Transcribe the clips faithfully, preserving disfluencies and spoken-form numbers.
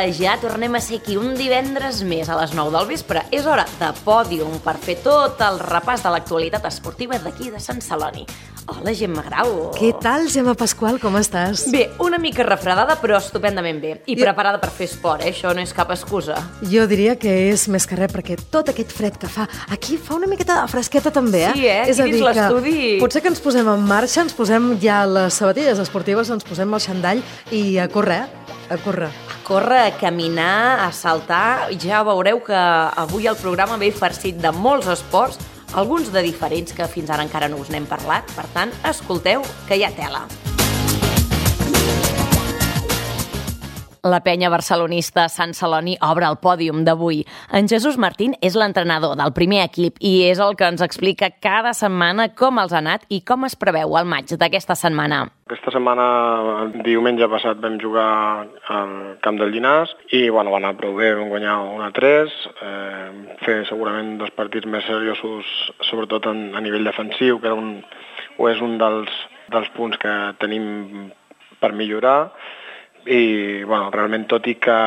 Hola, ja tornem a ser aquí un divendres més a les nou del vespre. És hora de Pòdium per fer tot el repàs de l'actualitat esportiva d'aquí de Sant Celoni. Hola, Gemma Grau. Què tal, Gemma Pasqual, com estàs? Bé, una mica refredada, però estupendament bé. I preparada per fer esport, eh? Això no és cap excusa. Jo diria que és més que res, perquè tot aquest fred que fa, aquí fa una miqueta de fresqueta també, eh? Sí, eh? És a Aquí dir dins que l'estudi. potser que ens posem en marxa, ens posem ja les sabatilles esportives, ens posem el xandall i a córrer, a córrer. A córrer, a caminar, a saltar. Ja veureu que avui el programa ve farcit de molts esports, alguns de diferents que fins ara encara no us n'hem parlat. Per tant, escolteu, que hi ha tela. La penya barcelonista Sant Celoni obre el pòdium d'avui. En Jesús Martín és l'entrenador del primer equip i és el que ens explica cada setmana com els ha anat i com es preveu el maig d'aquesta setmana. Aquesta setmana, el diumenge passat, vam jugar al camp del Llinars i bueno, va anar prou bé, vam guanyar un a tres, eh, fer segurament dos partits més seriosos, sobretot en, a nivell defensiu, que era un, o és un dels, dels punts que tenim per millorar. I bueno, realment, tot i que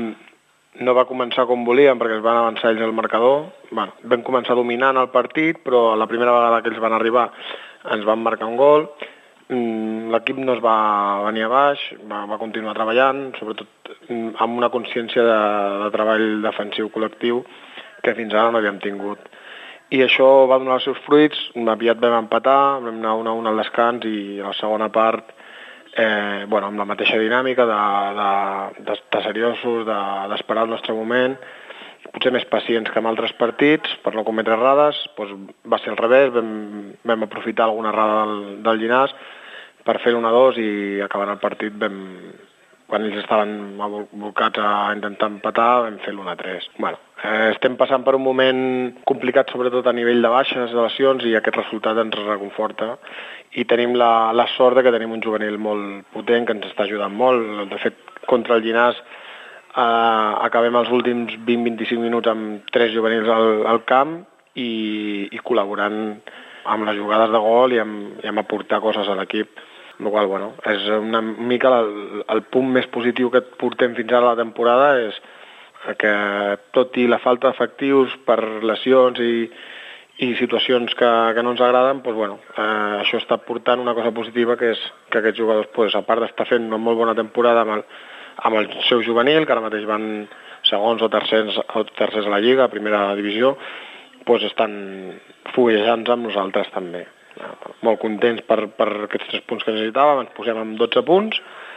no va començar com volíem perquè es van avançar ells al marcador, bueno, vam començar dominant el partit, però la primera vegada que ells van arribar ens van marcar un gol. L'equip no es va venir a baix, va, va continuar treballant, sobretot amb una consciència de, de treball defensiu col·lectiu que fins ara no havíem tingut. I això va donar els seus fruits, aviat vam empatar, vam anar un a un al descans i a la segona part Eh, bueno, amb la mateixa dinàmica de, de, de, de seriosos, d'esperar de, el nostre moment, potser més pacients que en altres partits per no cometre errades, doncs va ser al revés, vam, vam aprofitar alguna errada del, del Llinars per fer l'un a dos i acabant el partit vam, quan ells estaven volcats a intentar empatar, vam fer l'un a tres. Bueno, eh, estem passant per un moment complicat, sobretot a nivell de baixes, de lesions, i aquest resultat ens reconforta. I tenim la, la sort de que tenim un juvenil molt potent que ens està ajudant molt. De fet, contra el Llinars eh, acabem els últims vint a vint-i-cinc minuts amb tres juvenils al, al camp i, i col·laborant amb les jugades de gol i amb, i amb aportar coses a l'equip. El qual, bueno, és una mica el, el punt més positiu que portem fins ara a la temporada, és que tot i la falta d'efectius per lesions i i situacions que, que no ens agraden, doncs, bueno, eh, això està portant una cosa positiva, que és que aquests jugadors, doncs, a part d'estar fent una molt bona temporada amb el, amb el seu juvenil, que ara mateix van segons o tercers, o tercers a la Lliga, a primera divisió, doncs estan foguejant-se amb nosaltres també. Molt contents per, per aquests tres punts que necessitàvem, ens posem amb dotze punts,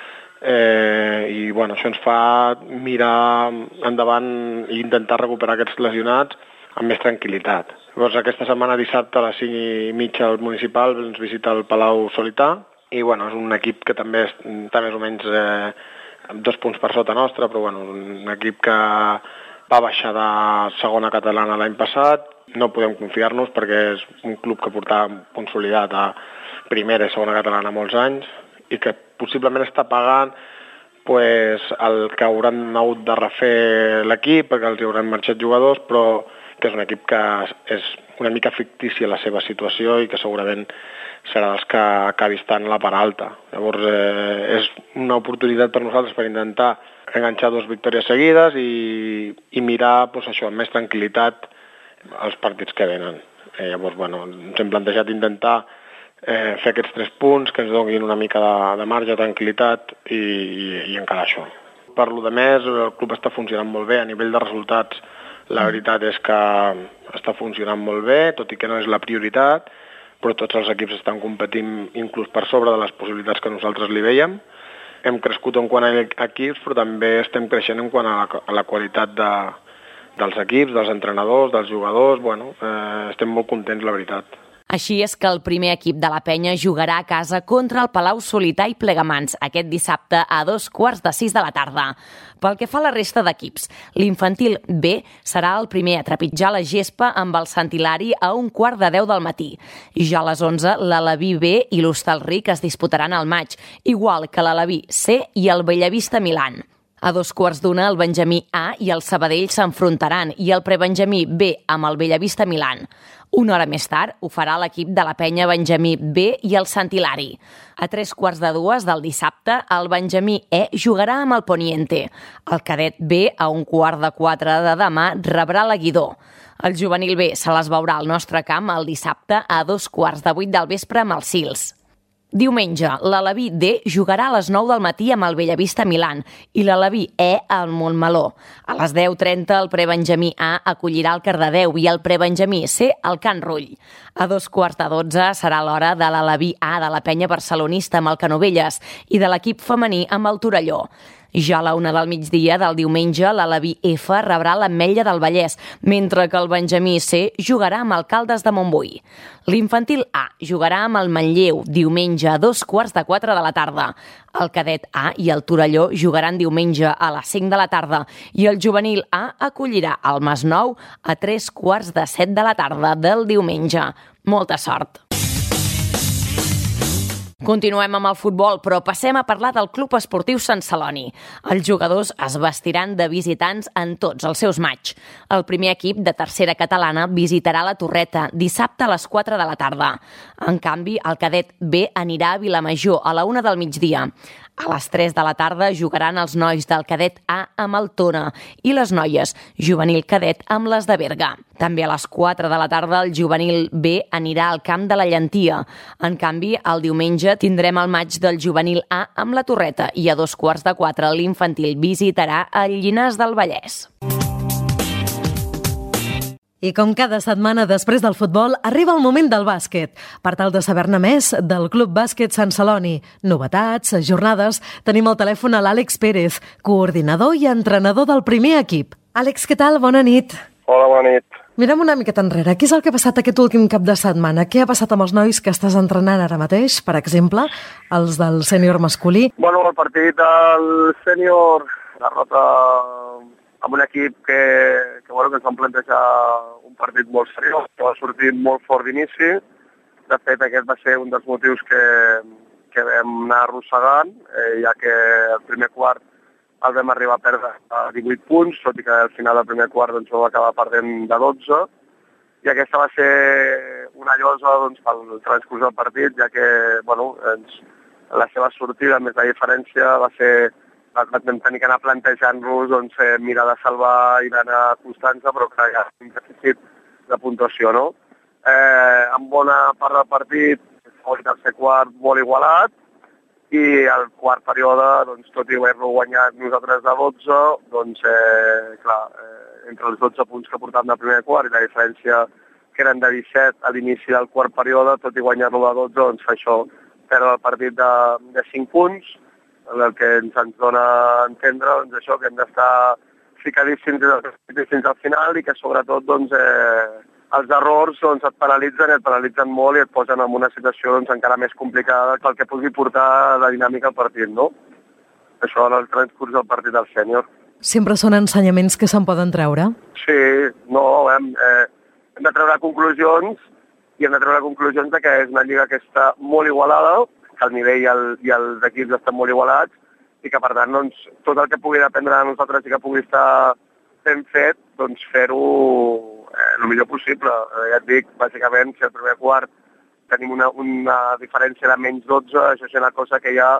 eh, i bueno, això ens fa mirar endavant i intentar recuperar aquests lesionats amb més tranquil·litat. Llavors, aquesta setmana, dissabte, a les cinc i mitja, al municipal ens visita el Palau Solità i bueno, és un equip que també està més o menys eh, dos punts per sota nostra, però bueno, un equip que va baixar de segona catalana l'any passat. No podem confiar-nos perquè és un club que portava consolidat a primera i segona catalana molts anys i que possiblement està pagant pues, el que hauran hagut de refer l'equip, perquè els hi hauran marxat jugadors, però que és un equip que és una mica fictici a la seva situació i que segurament serà dels que acabi estant a la part alta. Llavors eh, és una oportunitat per nosaltres per intentar enganxar dues victòries seguides i, i mirar pues, això, amb més tranquil·litat els partits que venen. Eh, llavors, bueno, ens hem plantejat intentar eh, fer aquests tres punts que ens donin una mica de, de marge, tranquil·litat i, i, i encara això. Per lo de més, el club està funcionant molt bé a nivell de resultats. La veritat és que està funcionant molt bé, tot i que no és la prioritat, però tots els equips estan competint inclús per sobre de les possibilitats que nosaltres li veiem. Hem crescut en quant a equips, però també estem creixent en quant a la, a la qualitat de, dels equips, dels entrenadors, dels jugadors. Bueno, eh, estem molt contents, la veritat. Així és que el primer equip de la penya jugarà a casa contra el Palau Solità i Plegamans aquest dissabte a dos quarts de sis de la tarda. Pel que fa a la resta d'equips, l'infantil B serà el primer a trepitjar la gespa amb el Sant Hilari a un quart de deu del matí. I ja a les onze, l'Aleví B i l'Hostalric es disputaran el maig, igual que l'Aleví C i el Bellavista Milan. A dos quarts d'una, el Benjamí A i el Sabadell s'enfrontaran i el prebenjamí B amb el Bellavista Milan. Una hora més tard ho farà l'equip de la penya Benjamí B i el Sant Hilari. A tres quarts de dues del dissabte, el Benjamí E jugarà amb el Poniente. El cadet B, a un quart de quatre de demà, rebrà la Guidó. El juvenil B se les veurà al nostre camp el dissabte a dos quarts de vuit del vespre amb els Sils. Diumenge, l'Aleví D jugarà a les nou del matí amb el Bellavista Milan i l'Aleví E al Montmeló. A les deu trenta el prebenjamí A acollirà el Cardedeu i el prebenjamí C al Can Rull. A dos quarts de dotze serà l'hora de l'Aleví A de la penya barcelonista amb el Canovelles i de l'equip femení amb el Torelló. Ja a la una del migdia del diumenge, l'Aleví F rebrà l'Ametlla del Vallès, mentre que el Benjamí C jugarà amb el Caldes de Montbui. L'infantil A jugarà amb el Manlleu diumenge a dos quarts de quatre de la tarda. El cadet A i el Torelló jugaran diumenge a les cinc de la tarda i el juvenil A acollirà el Masnou a tres quarts de set de la tarda del diumenge. Molta sort! Continuem amb el futbol, però passem a parlar del Club Esportiu Sant Celoni. Els jugadors es vestiran de visitants en tots els seus matxs. El primer equip de tercera catalana visitarà la Torreta dissabte a les quatre de la tarda. En canvi, el cadet B anirà a Vilamajor a la una del migdia. A les tres de la tarda jugaran els nois del cadet A amb el Tona i les noies juvenil cadet amb les de Berga. També a les quatre de la tarda el juvenil B anirà al camp de la Llentia. En canvi, el diumenge tindrem el maig del juvenil A amb la Torreta i a dos quarts de quatre l'infantil visitarà el Llinars del Vallès. I com cada setmana després del futbol, arriba el moment del bàsquet. Per tal de saber-ne més del Club Bàsquet Sant Celoni, novetats, jornades, tenim al telèfon a l'Àlex Pérez, coordinador i entrenador del primer equip. Àlex, què tal? Bona nit. Hola, bona nit. Mirem una miqueta enrere. Què és el que ha passat aquest últim cap de setmana? Què ha passat amb els nois que estàs entrenant ara mateix, per exemple, els del sènior masculí? Bueno, el partit del sènior, derrota amb un equip que, que, bueno, que ens van plantejar un partit molt seriós, que va sortir molt fort d'inici. De fet, aquest va ser un dels motius que, que vam anar arrossegant, eh, ja que el primer quart el vam arribar a perdre a divuit punts, tot i que al final del primer quart doncs, vam acabar perdent de dotze. I aquesta va ser una llosa doncs, pel transcurs del partit, ja que bueno, ens, la seva sortida, més la diferència, va ser vam tenir que anar plantejant-nos doncs, eh, mirar de salvar i d'anar a Constança, però que hi ha un dèficit de puntuació, no? Eh, en bona part del partit, el tercer quart molt igualat, i el quart període, doncs, tot i haver-lo guanyat nosaltres de dotze, doncs, eh, clar, eh, entre els dotze punts que portàvem del primer quart i la diferència que eren de disset a l'inici del quart període, tot i guanyar-lo de dotze, doncs fa això, perdre el partit de, de cinc punts, el que ens, ens dona a entendre doncs, això, que hem d'estar ficadíssims fins al final i que sobretot doncs, eh, els errors doncs, et penalitzen i et penalitzen molt i et posen en una situació doncs, encara més complicada que el que pugui portar la dinàmica al partit, no? Això en el transcurs del partit del sènior. Sempre són ensenyaments que se'n poden treure? Sí, no, hem, eh, hem de treure conclusions i hem de treure conclusions de que és una lliga que està molt igualada, que el nivell i, el, i els equips estan molt igualats i que, per tant, doncs, tot el que pugui dependre de nosaltres i que pugui estar ben fet, doncs fer-ho eh, el millor possible. Eh, ja et dic, bàsicament, si al primer quart tenim una, una diferència de menys dotze, això és una cosa que ja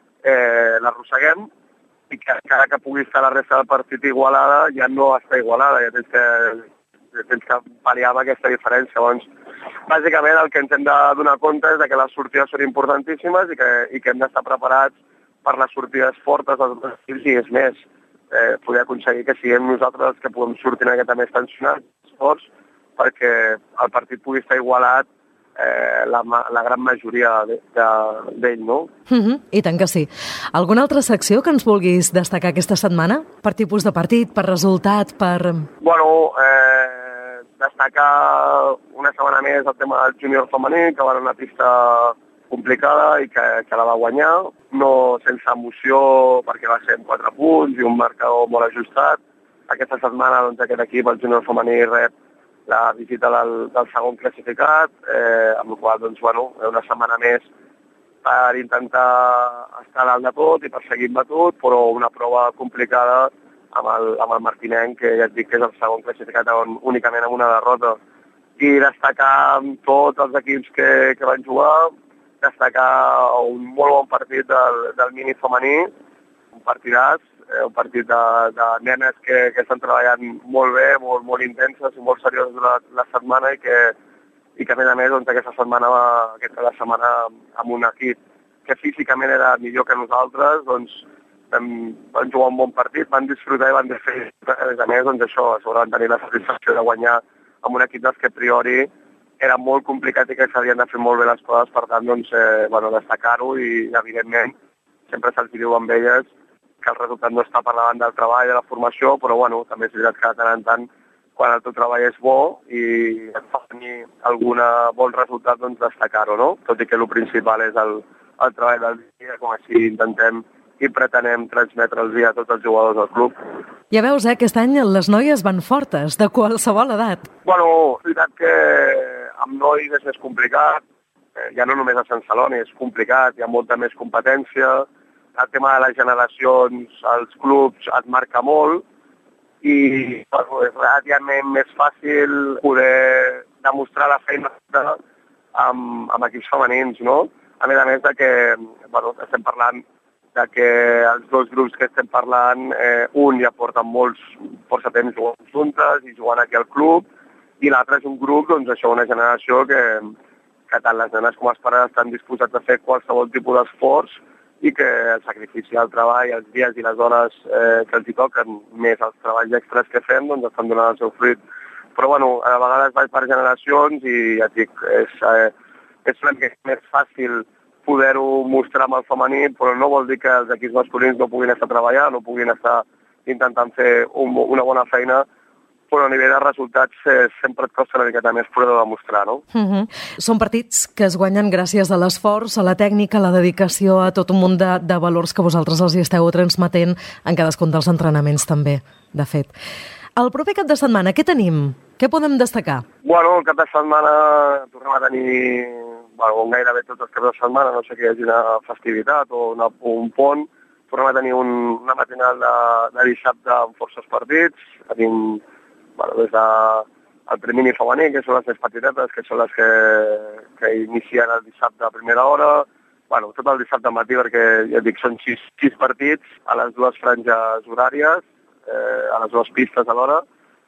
eh, l'arrosseguem i que encara que pugui estar la resta del partit igualada, ja no està igualada, ja tens que, tens que pal·liar amb aquesta diferència. Doncs, bàsicament el que ens hem de donar compte és que les sortides són importantíssimes i que, i que hem d'estar preparats per les sortides fortes dels altres equips i és més, eh, poder aconseguir que siguem nosaltres els que puguem sortir una miqueta més tensionats, forts, perquè el partit pugui estar igualat eh, la, la gran majoria d'ell, de, no? Uh-huh. I tant que sí. Alguna altra secció que ens vulguis destacar aquesta setmana? Per tipus de partit, per resultat, per... Bueno, eh, destacar una setmana més el tema del júnior femení, que va en una pista complicada i que, que la va guanyar, no sense emoció perquè va ser en quatre punts i un marcador molt ajustat. Aquesta setmana doncs, aquest equip, el júnior femení, rep la visita del, del segon classificat, eh, amb la qual doncs, bueno, una setmana més per intentar estar dalt de tot i per seguir batut, però una prova complicada amb el, amb el Martinenc, que ja et dic que és el segon classificat on, únicament amb una derrota. i destacar tots els equips que, que van jugar, destacar un molt bon partit del, del mini femení, un partidàs, eh, un partit de, de nenes que, que estan treballant molt bé, molt, molt intenses i molt serioses durant la setmana i que, i que a més a més doncs, aquesta setmana, aquesta la setmana amb un equip que físicament era millor que nosaltres, doncs vam, van jugar un bon partit, van disfrutar i van fer, a més a més, doncs això, van tenir la satisfacció de guanyar amb un equip dels que a priori era molt complicat i que s'havien de fer molt bé les coses, per tant, doncs, eh, bueno, destacar-ho i, evidentment, sempre se'ls diu amb elles que el resultat no està per davant del treball, de la formació, però, bueno, també és veritat que de tant en tant, quan el teu treball és bo i et fa tenir algun bon resultat, doncs destacar-ho, no? Tot i que el principal és el, el treball del dia, com així intentem i pretenem transmetre'ls a tots els jugadors del club. Ja veus, eh, aquest any les noies van fortes, de qualsevol edat. Bueno, és veritat que amb nois és més complicat, eh, ja no només a Sant Celoni, és complicat, hi ha molta més competència, el tema de les generacions, els clubs et marca molt i bueno, és relativament més fàcil poder demostrar la feina amb, amb equips femenins, no? A més a més de que bueno, estem parlant de que els dos grups que estem parlant, eh, un ja porten molts, força temps jugant juntes i jugant aquí al club, i l'altre és un grup, doncs això, una generació que, que tant les nenes com els pares estan disposats a fer qualsevol tipus d'esforç i que el sacrifici, el treball, els dies i les hores eh, que els hi toquen, més els treballs extras que fem, doncs estan donant el seu fruit. Però bueno, a vegades vaig per generacions i ja et dic, és, eh, és una mica més fàcil poder-ho mostrar amb el femení, però no vol dir que els equips masculins no puguin estar treballant, no puguin estar intentant fer un, una bona feina, però a nivell de resultats eh, sempre et costa una miqueta més poder demostrar, no? Uh-huh. Són partits que es guanyen gràcies a l'esforç, a la tècnica, a la dedicació, a tot un munt de, de valors que vosaltres els hi esteu transmetent en cadascun dels entrenaments també, de fet. El proper cap de setmana, què tenim? Què podem destacar? Bueno, el cap de setmana tornem a tenir, bueno, gairebé tots els caps de setmana, no sé que hi hagi una festivitat o una, un pont, tornem a tenir un, una matinal de, de dissabte amb forces partits, tenim bueno, des del primer mini femení, que són les més petitetes, que són les que, que inicien el dissabte a primera hora, bueno, tot el dissabte al matí, perquè ja dic, són sis, sis partits a les dues franges horàries, eh, a les dues pistes alhora,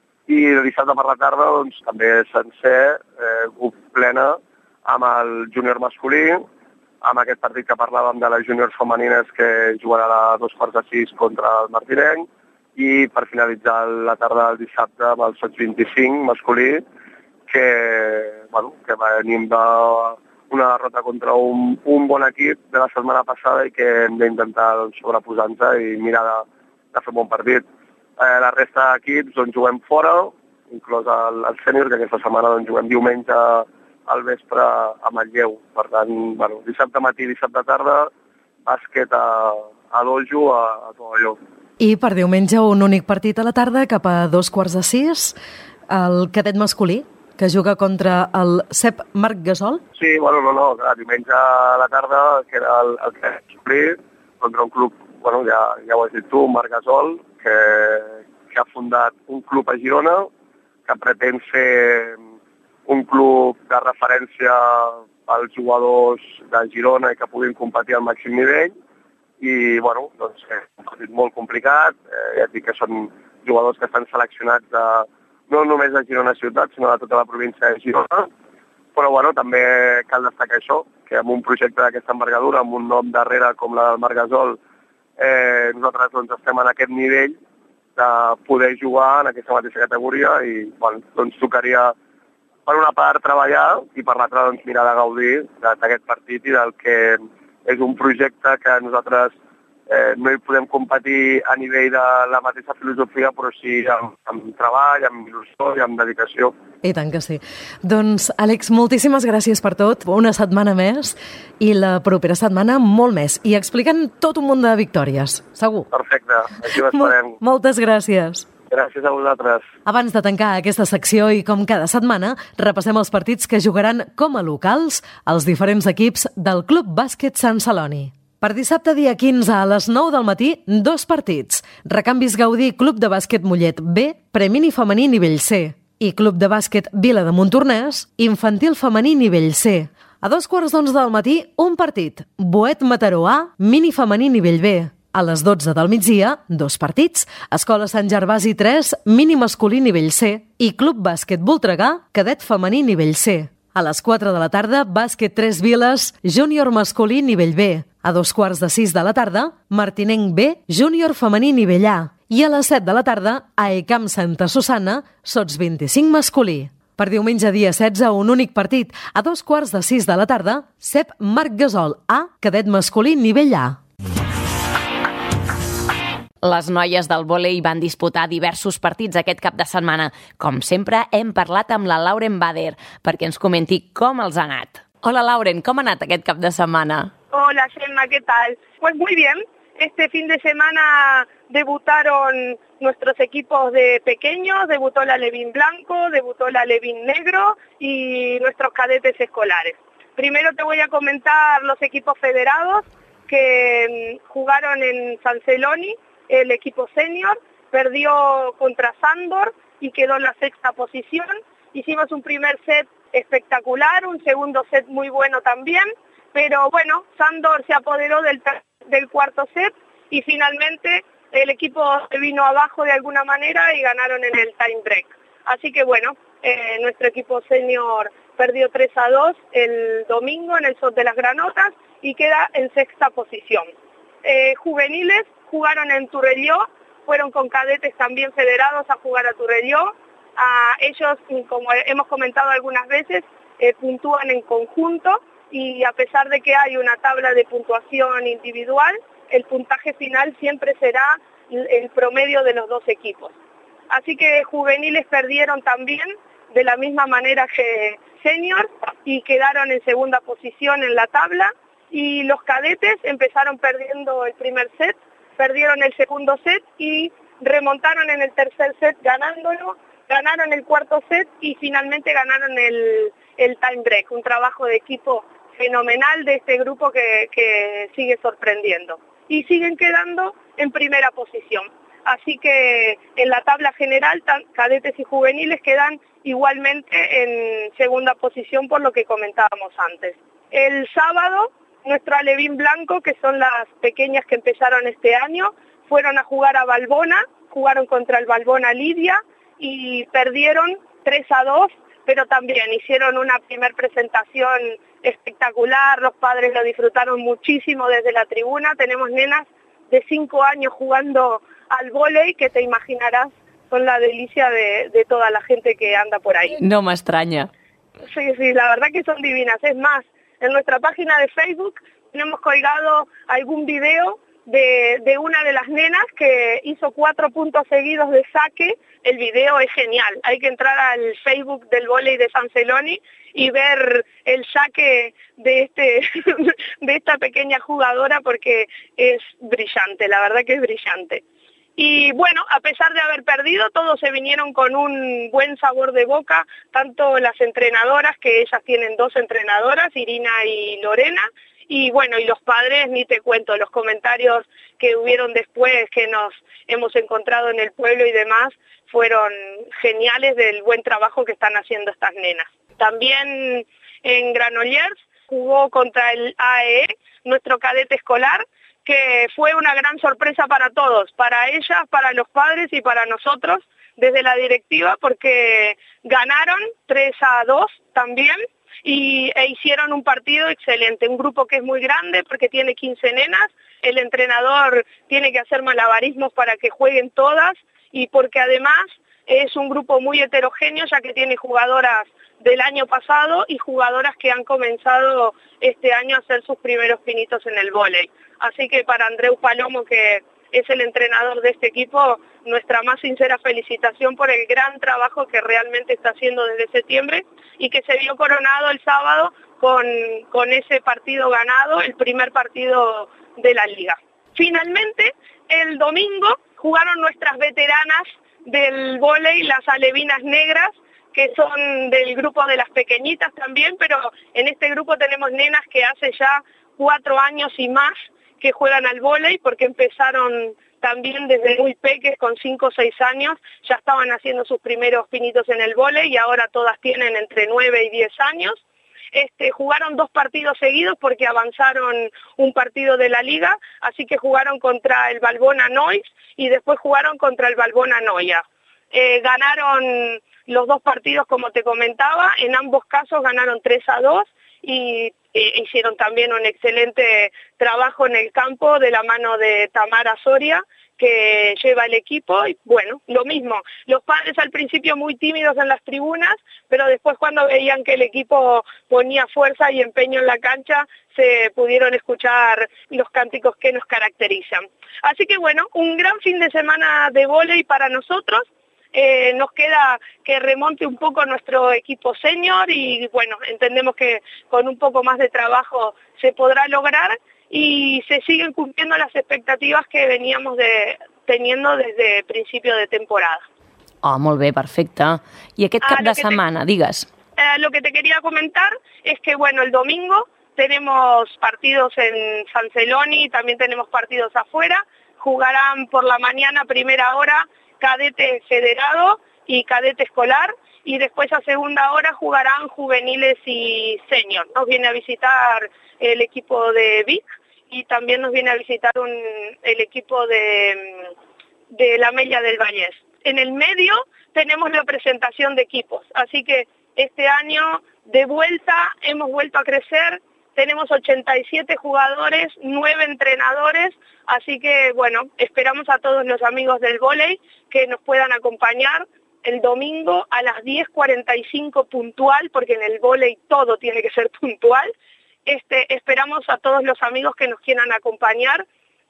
i el dissabte per la tarda, doncs, també sencer, eh, plena, amb el júnior masculí, amb aquest partit que parlàvem de les júniors femenines que jugarà a dos quarts de sis contra el Martinenc, i per finalitzar la tarda del dissabte amb el sot vint-i-cinc masculí, que, bueno, que venim d'una derrota contra un, un bon equip de la setmana passada i que hem d'intentar doncs, sobreposar-nos i mirar de, de fer un bon partit. Eh, la resta d'equips doncs, juguem fora, inclòs el, el sènior, que aquesta setmana doncs, juguem diumenge al vespre a Manlleu. Per tant, bueno, dissabte matí i dissabte tarda, bàsquet a, a Dojo, a, a Tovalló. I per diumenge un únic partit a la tarda, cap a dos quarts de sis, el cadet masculí, que juga contra el C E P Marc Gasol. Sí, bueno, no, no, clar, diumenge a la tarda, que era el, el cadet masculí, contra un club, bueno, ja, ja ho has dit tu, Marc Gasol, que, que ha fundat un club a Girona, que pretén ser un club de referència als jugadors de Girona i que puguin competir al màxim nivell, i, bueno, doncs, és un partit molt complicat, eh, ja et dic que són jugadors que estan seleccionats de, no només de Girona ciutat, sinó de tota la província de Girona, però, bueno, també cal destacar això, que amb un projecte d'aquesta envergadura, amb un nom darrere com la del Marc Gasol, eh, nosaltres doncs, estem en aquest nivell de poder jugar en aquesta mateixa categoria i, bueno, doncs tocaria per una part treballar i per l'altra doncs, mirar de gaudir d'aquest partit i del que és un projecte que nosaltres eh, no hi podem competir a nivell de la mateixa filosofia, però sí amb, amb treball, amb il·lusió i amb dedicació. I tant que sí. Doncs, Àlex, moltíssimes gràcies per tot. Una setmana més i la propera setmana molt més. I explicant tot un munt de victòries, segur. Perfecte, així ho esperem. Mol- moltes gràcies. Gràcies a vosaltres. Abans de tancar aquesta secció i com cada setmana, repassem els partits que jugaran com a locals els diferents equips del Club Bàsquet Sant Celoni. Per dissabte dia quinze a les nou del matí, dos partits. Recanvis Gaudí Club de Bàsquet Mollet B, premini femení nivell C. I Club de Bàsquet Vila de Montornès, infantil femení nivell C. A dos quarts d'onze del matí, un partit. Boet Mataró A, mini femení nivell B. A les dotze del migdia, dos partits. Escola Sant Gervasi tres, mini masculí nivell C. I Club Bàsquet Voltregà, cadet femení nivell C. A les quatre de la tarda, Bàsquet Tres Viles, júnior masculí nivell B. A dos quarts de sis de la tarda, Martinenc B, júnior femení nivell A. I a les set de la tarda, a ECAM Santa Susana, sots vint-i-cinc masculí. Per diumenge dia setze, un únic partit. A dos quarts de sis de la tarda, C E P Marc Gasol A, cadet masculí nivell A. Les noies del vòlei van disputar diversos partits aquest cap de setmana. Com sempre, hem parlat amb la Lauren Bader perquè ens comenti com els ha anat. Hola, Lauren, com ha anat aquest cap de setmana? Hola, Gemma, ¿qué tal? Pues muy bien. Este fin de semana debutaron nuestros equipos de pequeños, debutó la Levín Blanco, debutó la Levín Negro y nuestros cadetes escolares. Primero te voy a comentar los equipos federados que jugaron en San Celoni. El equipo senior perdió contra Sándor y quedó en la sexta posición. Hicimos un primer set espectacular, un segundo set muy bueno también, pero bueno, Sándor se apoderó del, del cuarto set y finalmente el equipo se vino abajo de alguna manera y ganaron en el time break. Así que bueno, eh, nuestro equipo senior perdió tres a dos el domingo en el S O T de las Granotas y queda en sexta posición. Eh, juveniles jugaron en Turrelló, fueron con cadetes también federados a jugar a Turrelló. A ellos, como hemos comentado algunas veces, eh, puntúan en conjunto y a pesar de que hay una tabla de puntuación individual, el puntaje final siempre será el promedio de los dos equipos. Así que juveniles perdieron también de la misma manera que senior y quedaron en segunda posición en la tabla. Y los cadetes empezaron perdiendo el primer set, perdieron el segundo set y remontaron en el tercer set ganándolo, ganaron el cuarto set y finalmente ganaron el, el time break, un trabajo de equipo fenomenal de este grupo que, que sigue sorprendiendo. Y siguen quedando en primera posición. Así que en la tabla general, cadetes y juveniles quedan igualmente en segunda posición por lo que comentábamos antes. El sábado, nuestro Alevín Blanco, que son las pequeñas que empezaron este año, fueron a jugar a Valbona, jugaron contra el Valbona Lidia y perdieron tres a dos, pero también hicieron una primer presentación espectacular, los padres lo disfrutaron muchísimo desde la tribuna. Tenemos nenas de cinco años jugando al vóley que te imaginarás son la delicia de, de toda la gente que anda por ahí. No me extraña. Sí, sí, la verdad que son divinas. Es más, en nuestra página de Facebook tenemos colgado algún video de, de una de las nenas que hizo cuatro puntos seguidos de saque. El video es genial. Hay que entrar al Facebook del vóley de San Celoni y ver el saque de este de esta pequeña jugadora porque es brillante, la verdad que es brillante. Y bueno, a pesar de haber perdido, todos se vinieron con un buen sabor de boca, tanto las entrenadoras, que ellas tienen dos entrenadoras, Irina y Lorena, y bueno, y los padres, ni te cuento, los comentarios que hubieron después, que nos hemos encontrado en el pueblo y demás, fueron geniales del buen trabajo que están haciendo estas nenas. También en Granollers jugó contra el A E E, nuestro cadete escolar, que fue una gran sorpresa para todos, para ellas, para los padres y para nosotros desde la directiva, porque ganaron tres a dos también y, e hicieron un partido excelente, un grupo que es muy grande porque tiene quince nenas, el entrenador tiene que hacer malabarismos para que jueguen todas y porque además es un grupo muy heterogéneo ya que tiene jugadoras del año pasado y jugadoras que han comenzado este año a hacer sus primeros pinitos en el vóley. Así que para Andreu Palomo, que es el entrenador de este equipo, nuestra más sincera felicitación por el gran trabajo que realmente está haciendo desde septiembre y que se vio coronado el sábado con, con ese partido ganado, el primer partido de la liga. Finalmente, el domingo jugaron nuestras veteranas del vóley, las alevinas negras, que son del grupo de las pequeñitas también, pero en este grupo tenemos nenas que hace ya cuatro años y más que juegan al vóley, porque empezaron también desde muy peques, con cinco o seis años, ya estaban haciendo sus primeros pinitos en el vóley y ahora todas tienen entre nueve y diez años. Este, jugaron dos partidos seguidos porque avanzaron un partido de la liga, así que jugaron contra el Valbona Nois y después jugaron contra el Valbona Noia. Eh, ganaron los dos partidos, como te comentaba, en ambos casos ganaron tres a dos y eh, hicieron también un excelente trabajo en el campo de la mano de Tamara Soria, que lleva el equipo, y bueno, lo mismo, los padres al principio muy tímidos en las tribunas, pero después cuando veían que el equipo ponía fuerza y empeño en la cancha, se pudieron escuchar los cánticos que nos caracterizan. Así que bueno, un gran fin de semana de vóley para nosotros. Eh, nos queda que remonte un poco nuestro equipo senior y bueno, entendemos que con un poco más de trabajo se podrá lograr y se siguen cumpliendo las expectativas que veníamos de, teniendo desde principio de temporada. Oh, molt bé, perfecte. I aquest cap ah, de setmana, te, digues. Eh, lo que te quería comentar es que bueno, el domingo tenemos partidos en San Celoni, también tenemos partidos afuera, jugarán por la mañana primera hora cadete federado y cadete escolar, y después a segunda hora jugarán juveniles y senior. Nos viene a visitar el equipo de Vic y también nos viene a visitar un, el equipo de, de la Mella del Vallès. En el medio tenemos la presentación de equipos, así que este año de vuelta hemos vuelto a crecer. Tenemos ochenta y siete jugadores, nueve entrenadores, así que bueno, esperamos a todos los amigos del vóley que nos puedan acompañar el domingo a las diez cuarenta y cinco puntual, porque en el vóley todo tiene que ser puntual. Este, esperamos a todos los amigos que nos quieran acompañar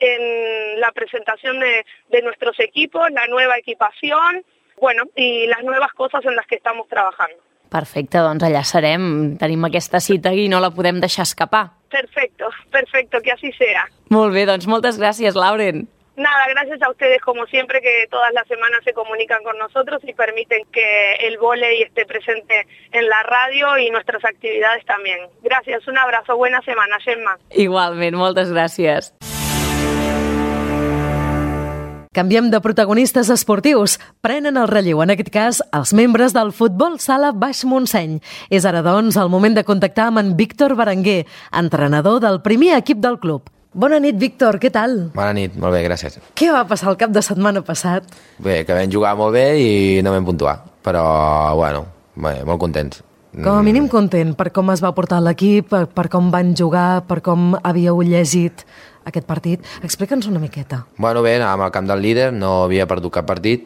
en la presentación de, de nuestros equipos, la nueva equipación, bueno, y las nuevas cosas en las que estamos trabajando. Perfecte, doncs allà serem. Tenim aquesta cita i no la podem deixar escapar. Perfecto, perfecto, que así sea. Molt bé, doncs moltes gràcies, Lauren. Nada, gracias a ustedes como siempre, que todas las semanas se comunican con nosotros y permiten que el vóley esté presente en la radio y nuestras actividades también. Gracias, un abrazo, buena semana, Gemma. Igualment, moltes gràcies. Canviem de protagonistes esportius. Prenen el relleu, en aquest cas, els membres del Futbol Sala Baix Montseny. És ara, doncs, el moment de contactar amb en Víctor Berenguer, entrenador del primer equip del club. Bona nit, Víctor, què tal? Bona nit, molt bé, gràcies. Què va passar el cap de setmana passat? Bé, que vam jugar molt bé i no vam puntuar, però, bueno, bé, molt contents. Com a mínim content per com es va portar l'equip, per, per com van jugar, per com havíeu llegit aquest partit. Explica'ns una miqueta. Bueno, bé, anàvem al camp del líder, no havia perdut cap partit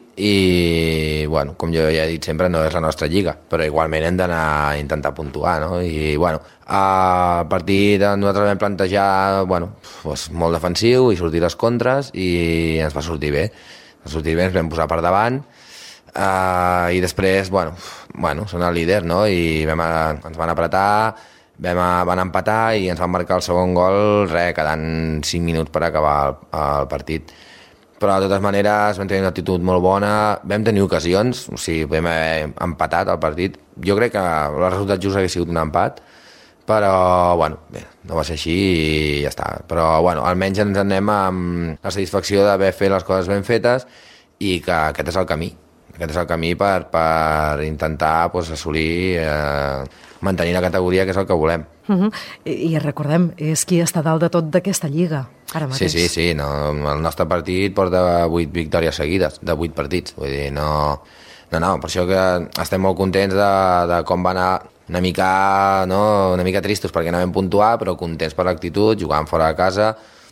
i, bueno, com jo ja he dit sempre, no és la nostra lliga, però igualment hem d'anar a intentar puntuar, no? I, bueno, el partit nosaltres vam plantejar, bueno, doncs molt defensiu i sortir les contres i ens va sortir bé. Ens va sortir bé, ens vam posar per davant. Uh, i després, bueno, bueno, són el líder, no? I vam, ens van apretar, vam, van empatar i ens van marcar el segon gol, res, quedant cinc minuts per acabar el, el partit. Però de totes maneres vam tenir una actitud molt bona, vam tenir ocasions, o sigui, vam haver empatat el partit. Jo crec que el resultat just hagués sigut un empat, però, bueno, bé, no va ser així i ja està. Però, bueno, almenys ens anem amb la satisfacció d'haver fet les coses ben fetes i que aquest és el camí. Aquest és el camí per, per intentar pues, assolir, eh, mantenir la categoria, que és el que volem. Uh-huh. I, I recordem, és qui està dalt de tot d'aquesta lliga, ara mateix. Sí, sí, sí. No, el nostre partit porta vuit victòries seguides, de vuit partits. Vull dir, no... No, no, per això que estem molt contents de, de com va anar una mica, no, una mica tristos perquè no vam puntuar, però contents per l'actitud, jugant fora de casa.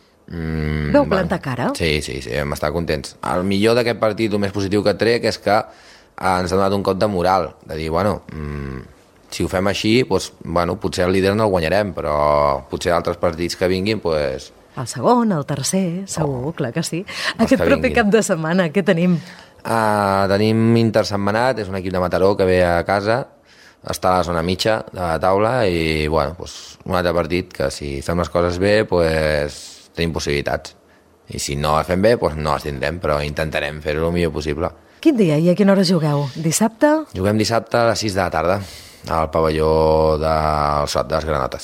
Mm, Veu plantar bueno, cara? Sí, sí, sí, vam estar contents. El millor d'aquest partit, el més positiu que trec, és que ens ha donat un cop de moral, de dir, bueno, mm, si ho fem així, doncs, bueno, potser el líder no el guanyarem, però potser altres partits que vinguin, doncs... El segon, el tercer, segur, oh, clar que sí. Aquest que proper vinguin. Cap de setmana, què tenim? Uh, tenim Intersetmanat, és un equip de Mataró que ve a casa, està a la zona mitja de la taula i, bueno, doncs, un altre partit que si fem les coses bé, doncs, tenim possibilitats. I si no les fem bé, doncs no les tindrem, però intentarem fer-ho el millor possible. Quin dia i a quina hora jugueu? Dissabte? Juguem dissabte a les sis de la tarda, al pavelló del Sot de les Granotes.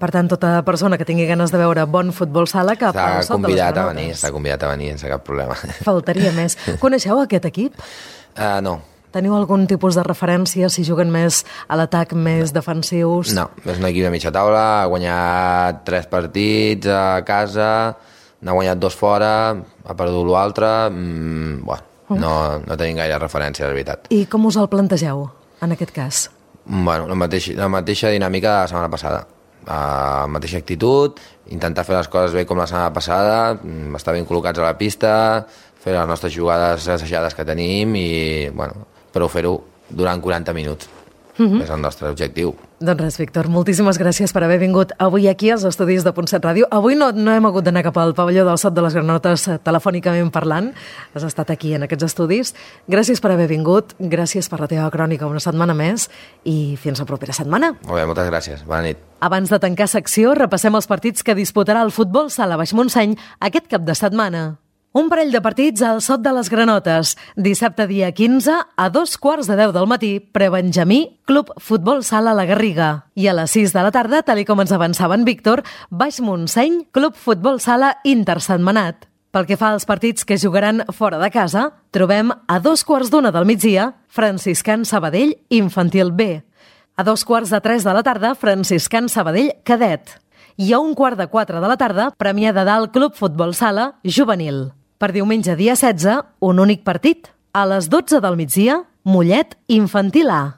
Per tant, tota persona que tingui ganes de veure bon futbol sala cap al Sot de les convidat a Granotes. venir, està convidat a venir, sense cap problema. Faltaria més. Coneixeu aquest equip? Uh, no, Teniu algun tipus de referència, si juguen més a l'atac, més defensius? no, és un equip de mitja taula, ha guanyat tres partits a casa, n'ha guanyat dos fora, ha perdut l'altre, mm, bueno, no, no tenim gaire referència, la veritat. I com us el plantegeu, en aquest cas? Bueno, la mateixa, la mateixa dinàmica de la setmana passada. La mateixa actitud, intentar fer les coses bé com la setmana passada, mm, estar ben col·locats a la pista, fer les nostres jugades assajades que tenim i, bueno, però fer-ho durant quaranta minuts. Mm-hmm. És el nostre objectiu. Doncs res, Víctor, moltíssimes gràcies per haver vingut avui aquí als estudis de Punt set Ràdio. Avui no, no hem hagut d'anar cap al pavelló del Sot de les Granotes telefònicament parlant. Has estat aquí en aquests estudis. Gràcies per haver vingut, gràcies per la teva crònica una setmana més i fins la propera setmana. Molt bé, moltes gràcies. Bona nit. Abans de tancar secció, repassem els partits que disputarà el futbol sala Baix Montseny aquest cap de setmana. Un parell de partits al Sot de les Granotes. Dissabte dia quinze, a dos quarts de deu del matí, Prebenjamí, Club Futbol Sala La Garriga. I a les sis de la tarda, tal i com ens avançava en Víctor, Baix Montseny, Club Futbol Sala Intersetmanat. Pel que fa als partits que jugaran fora de casa, trobem a dos quarts d'una del migdia, Franciscan Sabadell Infantil B. A dos quarts de tres de la tarda, Franciscan Sabadell Cadet. I a un quart de quatre de la tarda, Premià de Dalt Club Futbol Sala Juvenil. Per diumenge dia setze, un únic partit. A les dotze del migdia, Mollet Infantil A.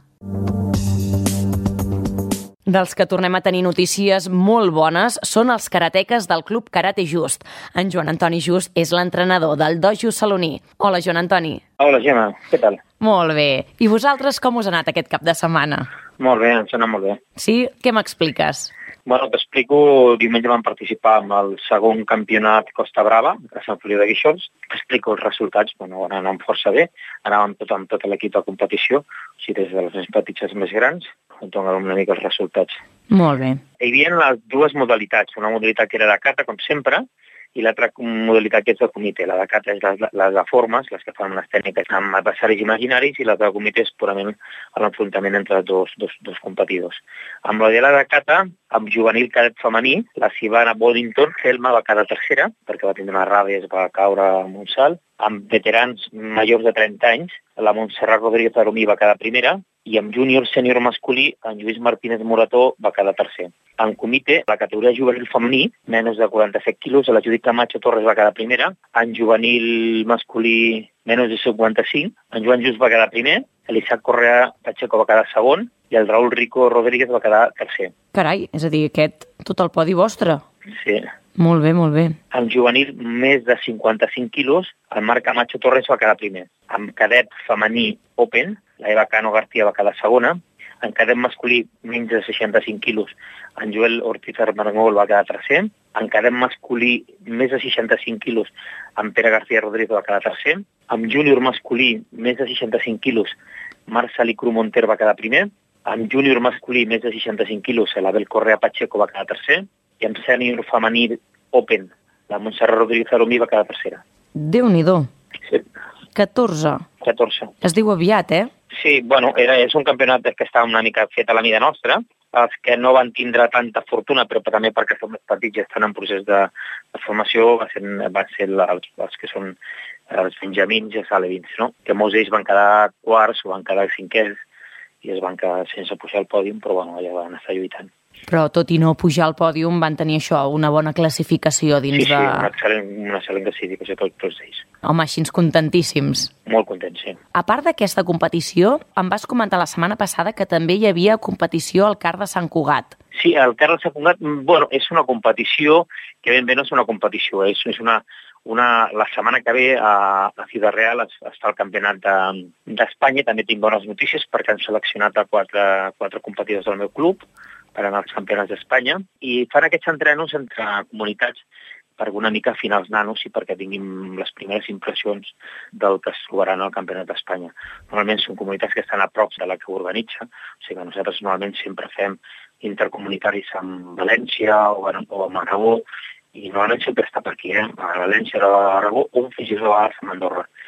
Dels que tornem a tenir notícies molt bones són els karateques del Club Karate Just. En Joan Antoni Just és l'entrenador del dojo saloní. Hola, Joan Antoni. Hola, Gemma. Què tal? Molt bé. I vosaltres com us ha anat aquest cap de setmana? Molt bé, ens ha anat molt bé. Sí? Què m'expliques? Bueno, t'explico, diumenge vam participar en el segon campionat Costa Brava, a Sant Feliu de Guíxols. T'explico els resultats, bueno, anàvem força bé, anàvem tot amb tot l'equip de competició, o sigui, des de les més petites als més grans, on donàvem una mica els resultats. Molt bé. Hi havia les dues modalitats, una modalitat que era de kata, com sempre, i l'altra modalitat que és de comitè. La de kata és les, les de formes, les que fan les tècniques amb adversaris imaginaris, i la de comitè és purament l'enfrontament entre dos, dos, dos competidors. Amb la de la de kata, amb juvenil cadet femení, la Sivana Boddington Helma va quedar tercera, perquè va tindre una ràbia i es va caure amb un salt. Amb veterans majors de trenta anys, la Montserrat Rodríguez Aromí va quedar primera, i amb júnior sènior masculí, en Lluís Martínez Morató va quedar tercer. En comitè, la categoria juvenil femení, menys de quaranta-set quilos, la Judit Camacho Torres va quedar primera, en juvenil masculí, menys de cinquanta-cinc, en Joan Just va quedar primer, l'Isaac Correa Pacheco va quedar segon, i el Raúl Rico Rodríguez va quedar tercer. Carai, és a dir, aquest tot el podi vostre. Sí. Molt bé, molt bé. En juvenil més de cinquanta-cinc quilos, el Marc Camacho Torres va quedar primer. En cadet femení Open, la Eva Cano García va quedar segona. En cadet masculí menys de seixanta-cinc quilos, en Joel Ortiz Armengol va quedar tercer. En cadet masculí més de seixanta-cinc quilos, en Pere García Rodríguez va quedar tercer. En júnior masculí més de seixanta-cinc quilos, Marcel Cru Monter va quedar primer. En júnior masculí més de seixanta-cinc quilos, l'Abel Correa Pacheco va quedar tercer. I en sènior femení Open, la Montserrat Rodríguez Aromí va quedar tercera. Déu-n'hi-do. Sí. catorze. catorze. Es diu aviat, eh? Sí, bueno, era, és un campionat que estava una mica fet a la mida nostra, els que no van tindre tanta fortuna, però també perquè són més petits i estan en procés de, de formació, van ser, van ser els, els que són els benjamins i els alevins, no? Que molts d'ells van quedar quarts o van quedar cinquers i es van quedar sense pujar al pòdium, però bueno, ja van estar lluitant. Però tot i no pujar al pòdium van tenir això, una bona classificació dins sí, sí, de... Sí, una excel·lent, una excel·lent classificació tots, tots ells. Home, així contentíssims. Molt contents, sí. A part d'aquesta competició, em vas comentar la setmana passada que també hi havia competició al Car de Sant Cugat. Sí, el Car de Sant Cugat, bueno, és una competició que ben bé no és una competició, és, és una... Una, la setmana que ve a, a Ciudad Real està el campionat d'Espanya. De, també tinc bones notícies perquè han seleccionat a quatre, quatre competidors del meu club per anar als campionats d'Espanya i fan aquests entrenos entre comunitats per una mica afinar els nanos i perquè tinguin les primeres impressions del que es trobaran al campionat d'Espanya. Normalment són comunitats que estan a prop de la que organitza, o sigui que nosaltres normalment sempre fem intercomunitaris amb València o, o amb Aragó, i normalment sempre està per aquí, eh? A València, a Aragó, o fins i tot a vegades a Andorra.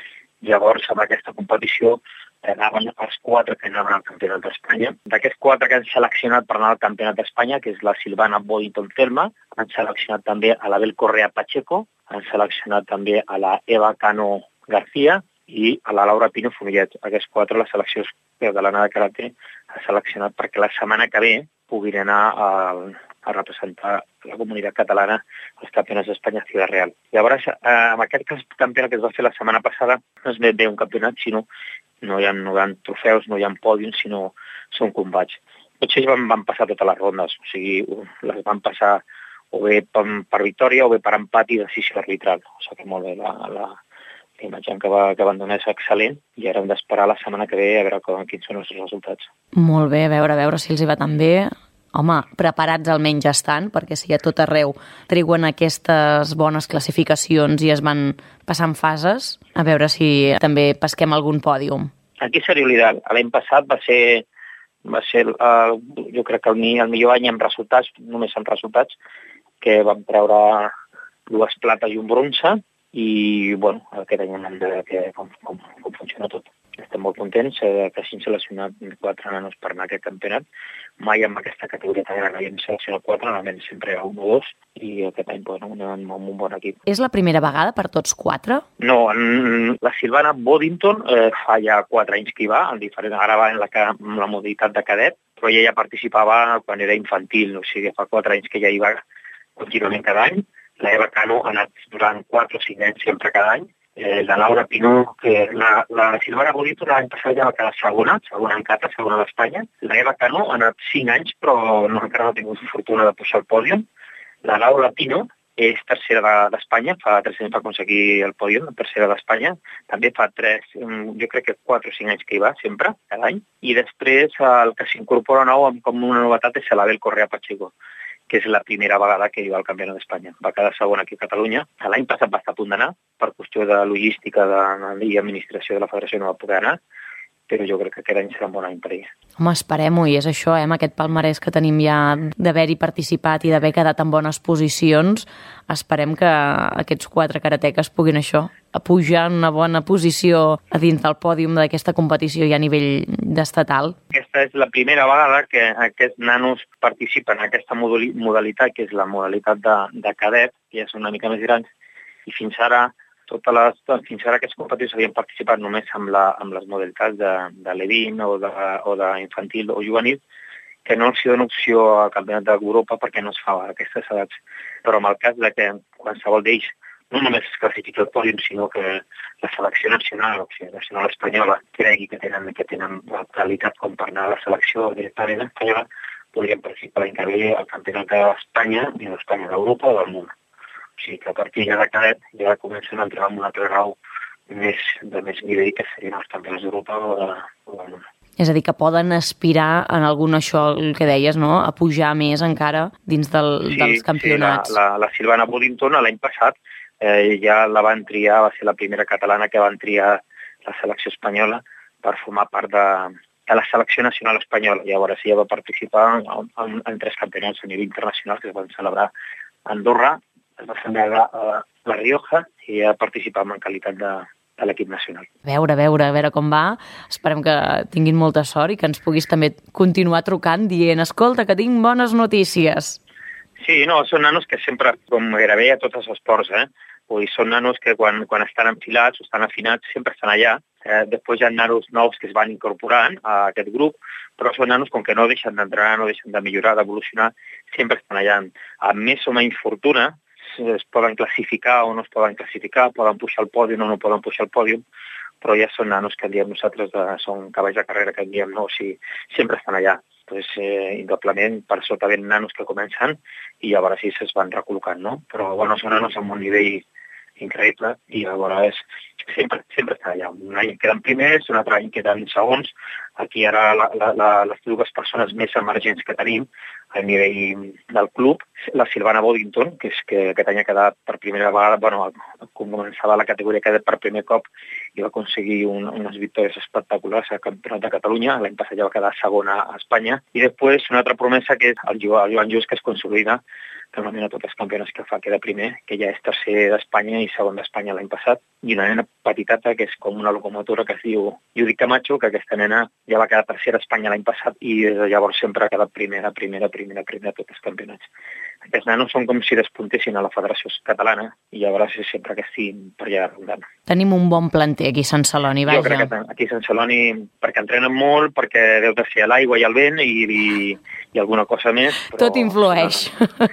Llavors, amb aquesta competició, anaven els quatre que anaven al Campionat d'Espanya. D'aquests quatre que han seleccionat per anar al Campionat d'Espanya, que és la Silvana Boddington Thelma, han seleccionat també a l'Abel Correa Pacheco, han seleccionat també a la Eva Cano García i a la Laura Pino Fonollet. Aquests quatre la selecció catalana de karate ha seleccionat perquè la setmana que ve puguin anar a, a representar la comunitat catalana als Campionats d'Espanya a Ciudad Real. Llavors, eh, amb aquest campionat que es va fer la setmana passada, no és ben bé un campionat, sinó no hi ha, no hi ha trofeus, no hi ha pòdiums, sinó són combats. Tots ells van, van passar totes les rondes, o sigui, les van passar o bé per, per victòria o bé per empat i decisió arbitral. O sigui que molt bé, la, la, la imatge que, va, que van donar és excel·lent i ara hem d'esperar la setmana que ve a veure com, quins són els resultats. Molt bé, a veure, a veure si els hi va tan bé. Home, preparats almenys ja estan, perquè si a tot arreu treuen aquestes bones classificacions i es van passant fases, a veure si també pesquem algun pòdium. Aquí seria l'ideal. L'any passat va ser, va ser uh, jo crec que el, el millor any en resultats, només en resultats, que vam treure dues plates i un bronze, i bueno, aquest any hem de veure com, com, com funciona tot. Estem molt contents eh, que hagin seleccionat quatre nanos per anar a aquest campionat. Mai en aquesta categoria tan gran havíem seleccionat quatre, normalment sempre hi ha un o dos, i aquest any bueno, anem amb un bon equip. És la primera vegada per tots quatre? No, en, la Silvana Boddington eh, fa ja quatre anys que hi va, en diferent, ara va en la, en la modalitat de cadet, però ella ja participava quan era infantil, o sigui, fa quatre anys que ja hi va contínuament cada any. La Eva Cano ha anat durant quatre o cinc anys sempre cada any. Eh, la Laura Pino, que la, la Silvana Boddington l'any passat ja va quedar segona, segona en cata, segona d'Espanya. La Eva Cano ha anat cinc anys, però no, encara no ha tingut fortuna de pujar al pòdium. La Laura Pino és tercera d'Espanya, fa tres anys va aconseguir el pòdium, tercera d'Espanya. També fa tres, jo crec que quatre o cinc anys que hi va, sempre, cada any. I després el que s'incorpora nou com una novetat és l'Abel Correa Pacheco, que és la primera vegada que hi va al Campionat d'Espanya. Va quedar segon aquí a Catalunya. L'any passat va estar a punt d'anar, per qüestió de logística de, i administració de la federació no va poder anar, però jo crec que aquest any serà un bon any per ell. Home, esperem-ho, i és això, eh, amb aquest palmarès que tenim ja d'haver-hi participat i d'haver quedat en bones posicions, esperem que aquests quatre karateques puguin això, a pujar en una bona posició a dins del pòdium d'aquesta competició ja a nivell d'estatal. Aquesta és la primera vegada que aquests nanos participen en aquesta modalitat, que és la modalitat de, de cadet, que ja són una mica més grans, i fins ara totes les, fins ara aquests competidors havien participat només amb, la, amb les modalitats de, de Levin o d'infantil o, o juvenil, que no els dona opció al Campionat d'Europa perquè no es fa a aquestes edats. Però en el cas de que qualsevol d'ells no només es classifica el pòdium, sinó que la selecció nacional, o sigui, nacional espanyola, cregui que tenen, que tenen la qualitat com per anar a la selecció directament espanyola, podrien participar l'any que ve al Campionat d'Espanya, i d'Espanya d'Europa o del món. O sigui que a partir ja de cadet ja comencen a entrar en un altre grau més, de més nivell, que serien els campionats d'Europa o, de, o del món. És a dir, que poden aspirar en algun, això el que deies, no?, a pujar més encara dins del, sí, dels campionats. Sí, la, la, la Silvana Boddington l'any passat eh, ja la van triar, va ser la primera catalana que van triar la selecció espanyola per formar part de, de la selecció nacional espanyola. Llavors ella va participar en, en, en tres campionats a nivell internacional que es van celebrar a Andorra, es va celebrar a La Rioja i ja participàvem en qualitat de, de l'equip nacional. A veure, a veure, a veure com va. Esperem que tinguin molta sort i que ens puguis també continuar trucant dient escolta, que tinc bones notícies. Sí, no, són nanos que sempre, com gairebé a tots els esports, eh? Vull dir, són nanos que quan, quan estan enfilats o estan afinats sempre estan allà. Eh, després hi ha nanos nous que es van incorporant a aquest grup, però són nanos com que no deixen d'entrenar, no deixen de millorar, d'evolucionar, sempre estan allà. Amb més o menys fortuna, es poden classificar o no es poden classificar, poden pujar al pòdium o no poden pujar al pòdium, però ja són nanos que en diem nosaltres, de, són cavalls de carrera que en diem, no? O sigui, sempre estan allà. Pues, eh, indoblement, per sota ven nanos que comencen i llavors sí es van recol·locant, no? Però bueno, són nanos amb un nivell increïble i llavors sempre, sempre estan allà. Un any queden primers, un altre any queden segons. Aquí ara la, la, la, les dues persones més emergents que tenim al nivell del club. La Silvana Boddington, que és que aquest any ha quedat per primera vegada, bueno, començava la categoria cadet per primer cop i va aconseguir un, unes victòries espectaculars al Campionat de Catalunya. L'any passat ja va quedar segona a Espanya. I després una altra promesa que és el Joan Just, que es consolida, que normalment a tots els campionats que fa queda primer, que ja és tercer d'Espanya i segon d'Espanya l'any passat. I una nena petitata, que és com una locomotora, que es diu Judith Camacho, que aquesta nena ja va quedar tercera a Espanya l'any passat i des de llavors sempre ha quedat primera, primera, primera, primera a tots els campionats. Aquests nanos són com si despuntessin a la Federació Catalana i llavors és sempre que estiguin per allà rondant. Tenim un bon planter aquí a Sant Celoni, vaja. Jo crec que aquí a Sant Celoni, perquè entrenen molt, perquè deu de ser l'aigua i el vent i, i, i alguna cosa més. Però, tot influeix.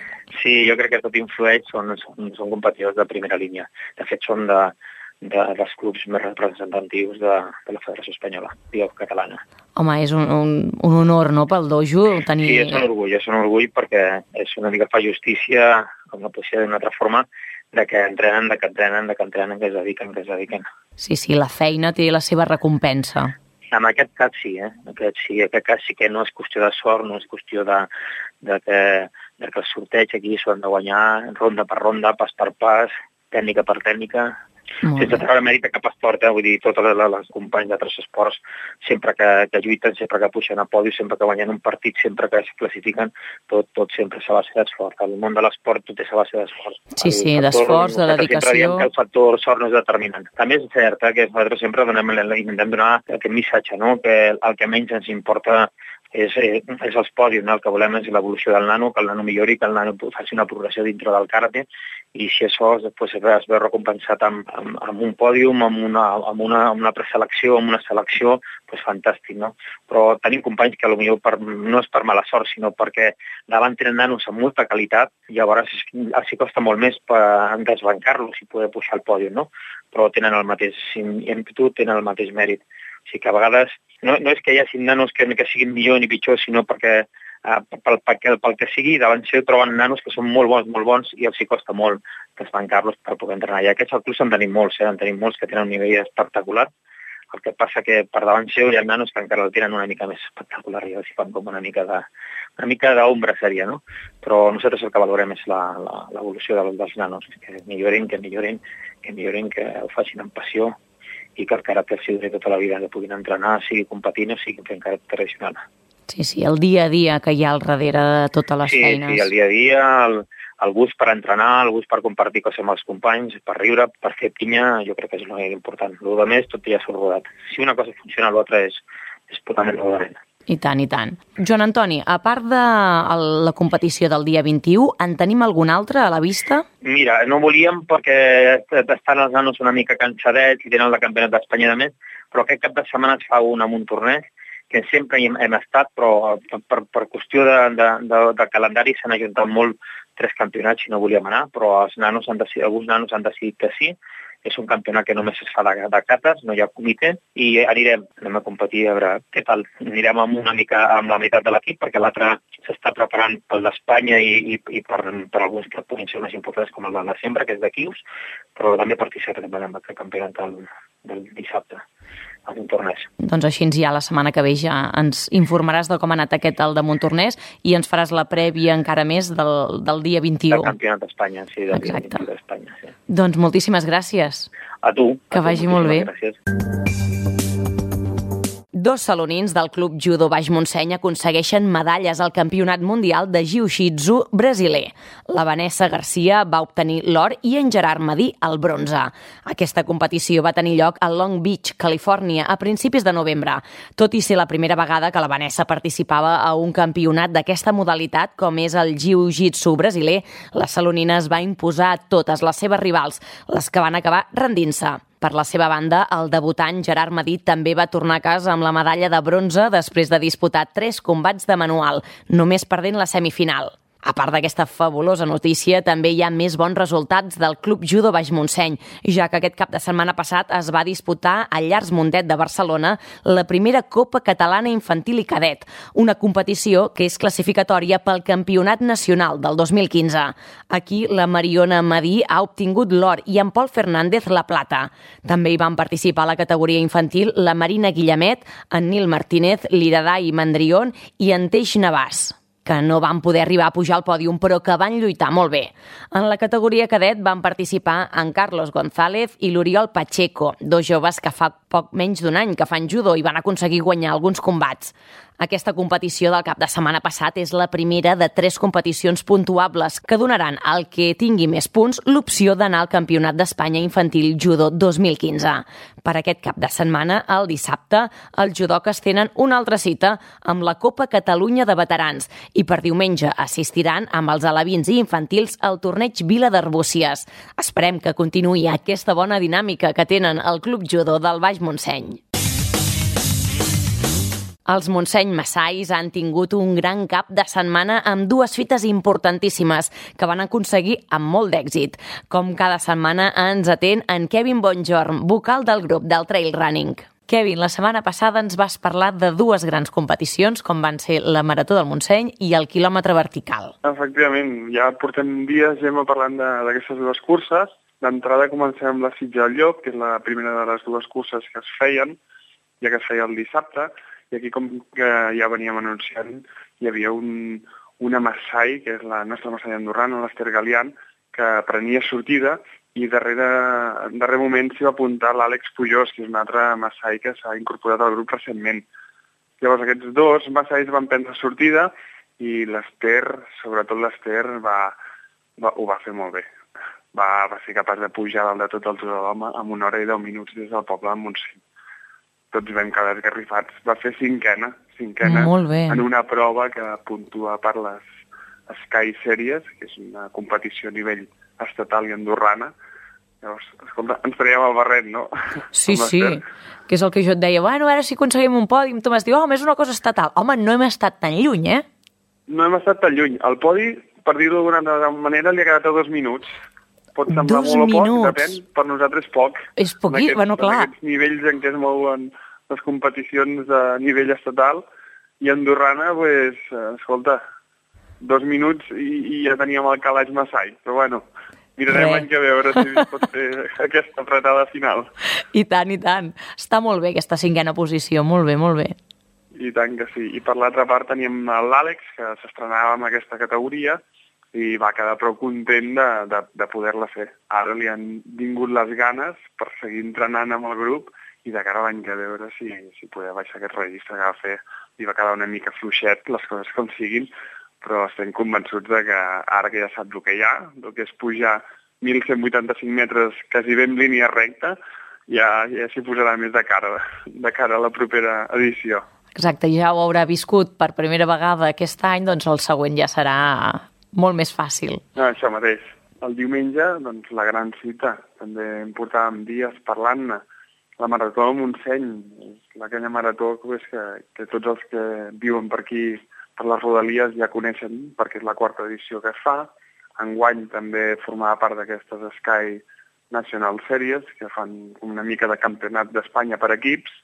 Sí, jo crec que tot influeix, són, són, són competidors de primera línia. De fet, són de, de, dels clubs més representatius de, de la Federació Espanyola, digueu, catalana. Home, és un, un, un honor, no?, pel dojo tenir... Sí, és un orgull, és un orgull perquè és una mica fa justícia, com no pot ser d'una altra forma, de que entrenen, de que entrenen, de que entrenen, que es dediquen, que es dediquen. Sí, sí, la feina té la seva recompensa. En aquest cas sí, eh? En aquest, sí, en aquest cas sí que no és qüestió de sort, no és qüestió de, de, que, de que el sorteig aquí s'ho han de guanyar ronda per ronda, pas per pas, tècnica per tècnica, Molt sense bé. treure mèrit a cap esport, eh? Vull dir, totes les, les companys d'altres esports, sempre que, que lluiten, sempre que pugen a podi, sempre que guanyen un partit, sempre que es classifiquen, tot, tot sempre s'ha base d'esforç. El món de l'esport tot és a base d'esforç. Sí, sí, d'esforç, de dedicació. Sempre diem que el factor sort no és determinant. També és cert eh, que nosaltres sempre donem, intentem donar aquest missatge, no? Que el que menys ens importa és, és els pòdiums, no? El que volem és l'evolució del nano, que el nano millori, que el nano faci una progressió dintre del karate, i si això després es veu recompensat amb, amb, amb un pòdium, amb una, amb una, amb una preselecció, amb una selecció, doncs fantàstic, no? Però tenim companys que potser per, no és per mala sort, sinó perquè davant tenen nanos amb molta qualitat, i llavors els costa molt més per desbancar-los i poder pujar al pòdium, no? Però tenen el mateix ímpetu, tenen el mateix mèrit. O sigui que a vegades no, no és que hi hagi nanos que, que siguin millor ni pitjor, sinó perquè eh, pel, pel, pel que sigui, davant seu troben nanos que són molt bons, molt bons, i els hi costa molt desbancar-los per poder entrenar. I aquests al club en tenim molts, eh? En tenim molts que tenen un nivell espectacular. El que passa que per davant seu hi ha nanos que encara el tenen una mica més espectacular i els fan com una mica de, una mica d'ombra seria, no? Però nosaltres el que valorem és l'evolució de, dels nanos, que millorin, que millorin, que millorin, que ho facin amb passió, i que el caràcter sigui tota la vida, que puguin entrenar, sigui competint o sigui fent caràcter tradicional. Sí, sí, el dia a dia que hi ha al darrere de totes les sí, feines. Sí, el dia a dia, el, el gust per entrenar, el gust per compartir coses amb els companys, per riure, per fer pinya, jo crec que és el més important. El de més, tot ja s'ha rodat. Si una cosa funciona, l'altra és, és totalment rodament. I tant, i tant. Joan Antoni, a part de la competició del dia vint-i-u, en tenim algun altre a la vista? Mira, no volíem perquè estan els nanos una mica cansadets i tenen el campionat d'Espanya de més, però aquest cap de setmana es fa un amb un torneig que sempre hi hem, hem estat, però per, per qüestió de, de, de, de calendari s'han ajuntat molt tres campionats i no volíem anar, però els nanos han decidit, alguns nanos han decidit que sí. És un campionat que només es fa de, de cates, no hi ha comitè, i anirem, anem a competir a veure què tal. Anirem amb una mica amb la meitat de l'equip, perquè l'altre s'està preparant pel d'Espanya i, i, i per, per alguns que puguin ser més importants com el del desembre, que és de Quius, però també participarem en aquest campionat del, del dissabte, en un torneig. Doncs així ja la setmana que ve ja ens informaràs de com ha anat aquest el de Montornès i ens faràs la prèvia encara més del, del dia vint-i-u. Del campionat d'Espanya, sí, del Exacte. dia vint-i-u d'Espanya, sí. Doncs moltíssimes gràcies. A tu. Que a tu, vagi molt bé. Gràcies. Dos salonins del Club Judo Baix Montseny aconsegueixen medalles al Campionat Mundial de Jiu-Jitsu brasiler. La Vanessa Garcia va obtenir l'or i en Gerard Madí el bronze. Aquesta competició va tenir lloc a Long Beach, Califòrnia, a principis de novembre. Tot i ser la primera vegada que la Vanessa participava a un campionat d'aquesta modalitat, com és el Jiu-Jitsu brasiler, la salonina es va imposar a totes les seves rivals, les que van acabar rendint-se. Per la seva banda, el debutant Gerard Madí també va tornar a casa amb la medalla de bronze després de disputar tres combats de manual, només perdent la semifinal. A part d'aquesta fabulosa notícia, també hi ha més bons resultats del Club Judo Baix Montseny, ja que aquest cap de setmana passat es va disputar a Llars Mundet de Barcelona la primera Copa Catalana Infantil i Cadet, una competició que és classificatòria pel Campionat Nacional del dos mil quinze. Aquí la Mariona Madí ha obtingut l'or i en Pol Fernández la plata. També hi van participar a la categoria infantil la Marina Guillemet, en Nil Martínez, l'Iradai Mandrión i en Teix Navàs. que no van poder arribar a pujar al pòdium, però que van lluitar molt bé. En la categoria cadet van participar en Carlos González i l'Oriol Pacheco, dos joves que fa poc menys d'un any que fan judo i van aconseguir guanyar alguns combats. Aquesta competició del cap de setmana passat és la primera de tres competicions puntuables que donaran al que tingui més punts l'opció d'anar al Campionat d'Espanya Infantil Judo dos mil quinze. Per aquest cap de setmana, el dissabte, els judoques tenen una altra cita amb la Copa Catalunya de Veterans i per diumenge assistiran amb els alevins i infantils al torneig Vila d'Arbúcies. Esperem que continuï aquesta bona dinàmica que tenen el Club Judo del Baix Montseny. Els Montseny Massais han tingut un gran cap de setmana amb dues fites importantíssimes que van aconseguir amb molt d'èxit. Com cada setmana ens atén en Kevin Bonjorn, vocal del grup del Trail Running. Kevin, la setmana passada ens vas parlar de dues grans competicions, com van ser la Marató del Montseny i el quilòmetre vertical. Efectivament, ja portem dies ja parlant d'aquestes dues curses. D'entrada comencem amb la Sitja del Llop, que és la primera de les dues curses que es feien, ja que es feia el dissabte. I aquí, com que ja veníem anunciant, hi havia un, una Massai, que és la nostra Massai andorrana, l'Ester Galian, que prenia sortida i darrere, en darrer moment s'hi va apuntar l'Àlex Pujós, que és un altre Massai que s'ha incorporat al grup recentment. Llavors aquests dos Massais van prendre sortida i l'Ester, sobretot l'Ester, va, va, ho va fer molt bé. Va, va ser capaç de pujar dalt de tot el Tudor en una hora i deu minuts des del poble de Montseny. Tots vam quedar esgarrifats. Va fer cinquena, cinquena en una prova que puntua per les Sky Series, que és una competició a nivell estatal i andorrana. Llavors, escolta, ens traiem el barret, no? Sí, sí, que és el que jo et deia. Bueno, a veure si aconseguim un podi. Tu m'has dit, home, és una cosa estatal. Home, no hem estat tan lluny, eh? No hem estat tan lluny. El podi, per dir-ho d'una manera, li ha quedat a dos minuts. Pot semblar dos molt o poc, minuts. depèn, per nosaltres poc. És poquí, aquests, bueno, clar. En aquests nivells en què es mouen les competicions a nivell estatal i andorrana, pues, escolta, dos minuts i, i ja teníem el calaix Massai. Però bueno, mirarem l'any que ve a veure si pot fer aquesta apretada final. I tant, i tant. Està molt bé aquesta cinquena posició, molt bé, molt bé. I tant que sí. I per l'altra part teníem l'Àlex, que s'estrenava en aquesta categoria, i va quedar prou content de, de, de poder-la fer. Ara li han vingut les ganes per seguir entrenant amb el grup i de cara a l'any que veure si, si podia baixar aquest registre que va fer. Li va quedar una mica fluixet, les coses com siguin, però estem convençuts de que ara que ja sap el que hi ha, el que és pujar mil cent vuitanta-cinc metres quasi ben línia recta, ja, ja s'hi posarà més de cara, de cara a la propera edició. Exacte, ja ho haurà viscut per primera vegada aquest any, doncs el següent ja serà molt més fàcil. No, això mateix. El diumenge, doncs, la gran cita. També em portàvem dies parlant-ne. La Marató del Montseny, aquella marató pues, que, que tots els que viuen per aquí, per les Rodalies, ja coneixen, perquè és la quarta edició que es fa. Enguany també formava part d'aquestes Sky National Series, que fan una mica de campionat d'Espanya per equips.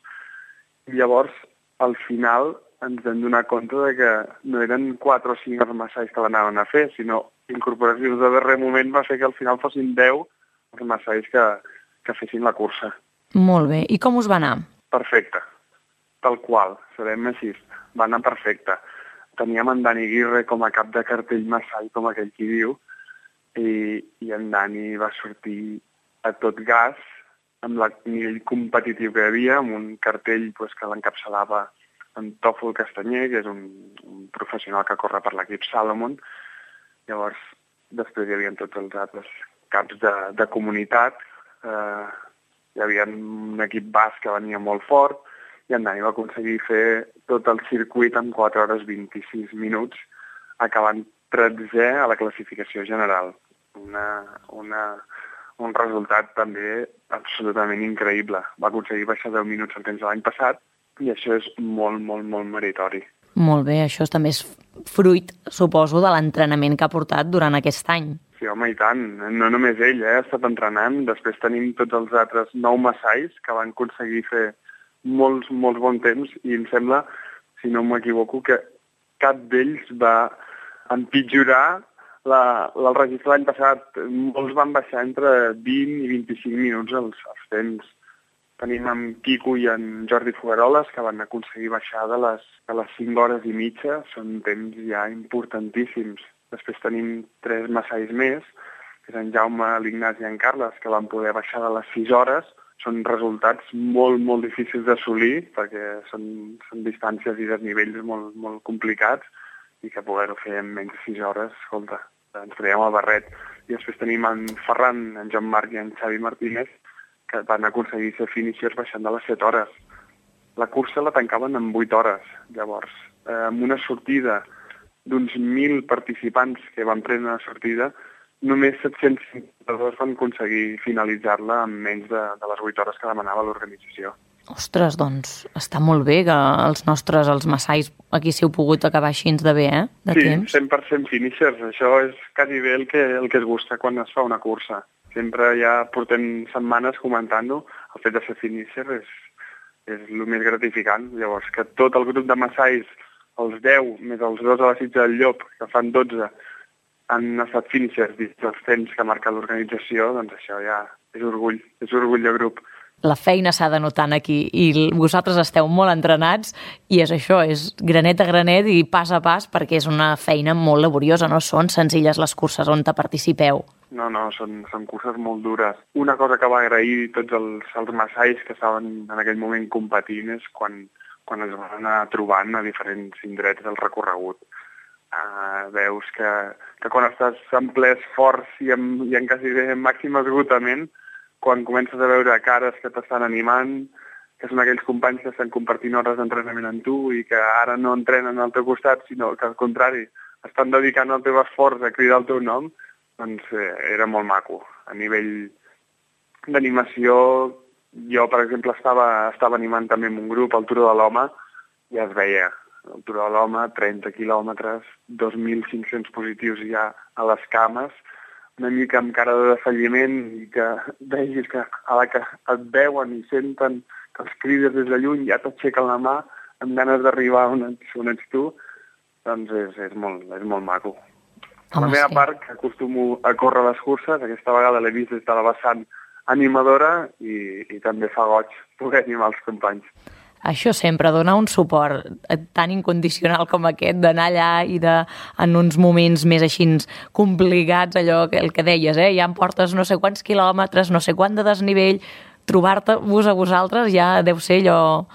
I llavors, al final, ens vam donar compte de que no eren quatre o cinc els massais que l'anaven a fer, sinó incorporacions de darrer moment va fer que al final fossin deu els massais que, que fessin la cursa. Molt bé. I com us va anar? Perfecte. Tal qual. Serem així. Va anar perfecte. Teníem en Dani Aguirre com a cap de cartell massai, com aquell qui diu, i, i en Dani va sortir a tot gas amb el nivell competitiu que hi havia, amb un cartell pues, que l'encapçalava en Tòfol Castanyer, que és un, un professional que corre per l'equip Salomon. Llavors, després hi havia tots els altres caps de, de comunitat. Eh, hi havia un equip basc que venia molt fort i en Dani va aconseguir fer tot el circuit en quatre hores vint-i-sis minuts, acabant tretzè a la classificació general. Una, una, un resultat també absolutament increïble. Va aconseguir baixar deu minuts al temps de l'any passat, i això és molt, molt, molt meritori. Molt bé, això també és fruit, suposo, de l'entrenament que ha portat durant aquest any. Sí, home, i tant. No només ell, eh? ha estat entrenant. Després tenim tots els altres nou massais que van aconseguir fer molts, molts bons temps i em sembla, si no m'equivoco, que cap d'ells va empitjorar la, el registre l'any passat. Molts van baixar entre vint i vint-i-cinc minuts els, els temps. tenim en Quico i en Jordi Fogaroles, que van aconseguir baixar de les, de les cinc hores i mitja. Són temps ja importantíssims. Després tenim tres massais més, que és en Jaume, l'Ignasi i en Carles, que van poder baixar de les sis hores. Són resultats molt, molt difícils d'assolir, perquè són, són distàncies i desnivells molt, molt complicats, i que poder-ho fer en menys de sis hores, escolta, ens traiem el barret. I després tenim en Ferran, en Joan Marc i en Xavi Martínez, que van aconseguir ser finishers baixant de les set hores. La cursa la tancaven en vuit hores, llavors. Eh, amb una sortida d'uns mil participants que van prendre la sortida, només set-cents cinquanta-dos van aconseguir finalitzar-la en menys de, de les vuit hores que demanava l'organització. Ostres, doncs està molt bé que els nostres, els massais, aquí s'hi heu pogut acabar així de bé, eh? De sí, temps. cent per cent finishers. Això és quasi bé el que, el que es busca quan es fa una cursa. Sempre ja portem setmanes comentant-ho. El fet de ser finisher és, és el més gratificant. Llavors, que tot el grup de massais, els deu, més els dos a la Sitja del Llop, que fan dotze, han estat finishers dins dels temps que marca l'organització, doncs això ja és orgull, és orgull de grup. La feina s'ha de notar aquí i vosaltres esteu molt entrenats i és això, és granet a granet i pas a pas perquè és una feina molt laboriosa, no són senzilles les curses on te participeu. No, no, són, són curses molt dures. Una cosa que va agrair tots els, els massais que estaven en aquell moment competint és quan, quan es van anar trobant a diferents indrets del recorregut. Uh, veus que, que quan estàs en ple esforç i en, i en quasi en màxim esgotament, quan comences a veure cares que t'estan animant, que són aquells companys que estan compartint hores d'entrenament amb tu i que ara no entrenen al teu costat, sinó que al contrari, estan dedicant el teu esforç a cridar el teu nom, doncs eh, era molt maco. A nivell d'animació, jo, per exemple, estava, estava animant també amb un grup, el Turó de l'Home, i es veia. El Turó de l'Home, trenta quilòmetres, dos mil cinc-cents positius ja a les cames, una mica amb cara de defalliment i que vegis que a la que et veuen i senten que els crides des de lluny ja t'aixequen la mà amb ganes d'arribar on ets, on ets tu, doncs és, és, molt, és molt maco. A la meva part, que acostumo a córrer les curses, aquesta vegada l'he vist des de la vessant animadora i, i també fa goig poder animar els companys. Això sempre, donar un suport tan incondicional com aquest, d'anar allà i de, en uns moments més així complicats, allò que, el que deies, eh? Ja em portes no sé quants quilòmetres, no sé quant de desnivell, trobar-te-vos a vosaltres ja deu ser allò...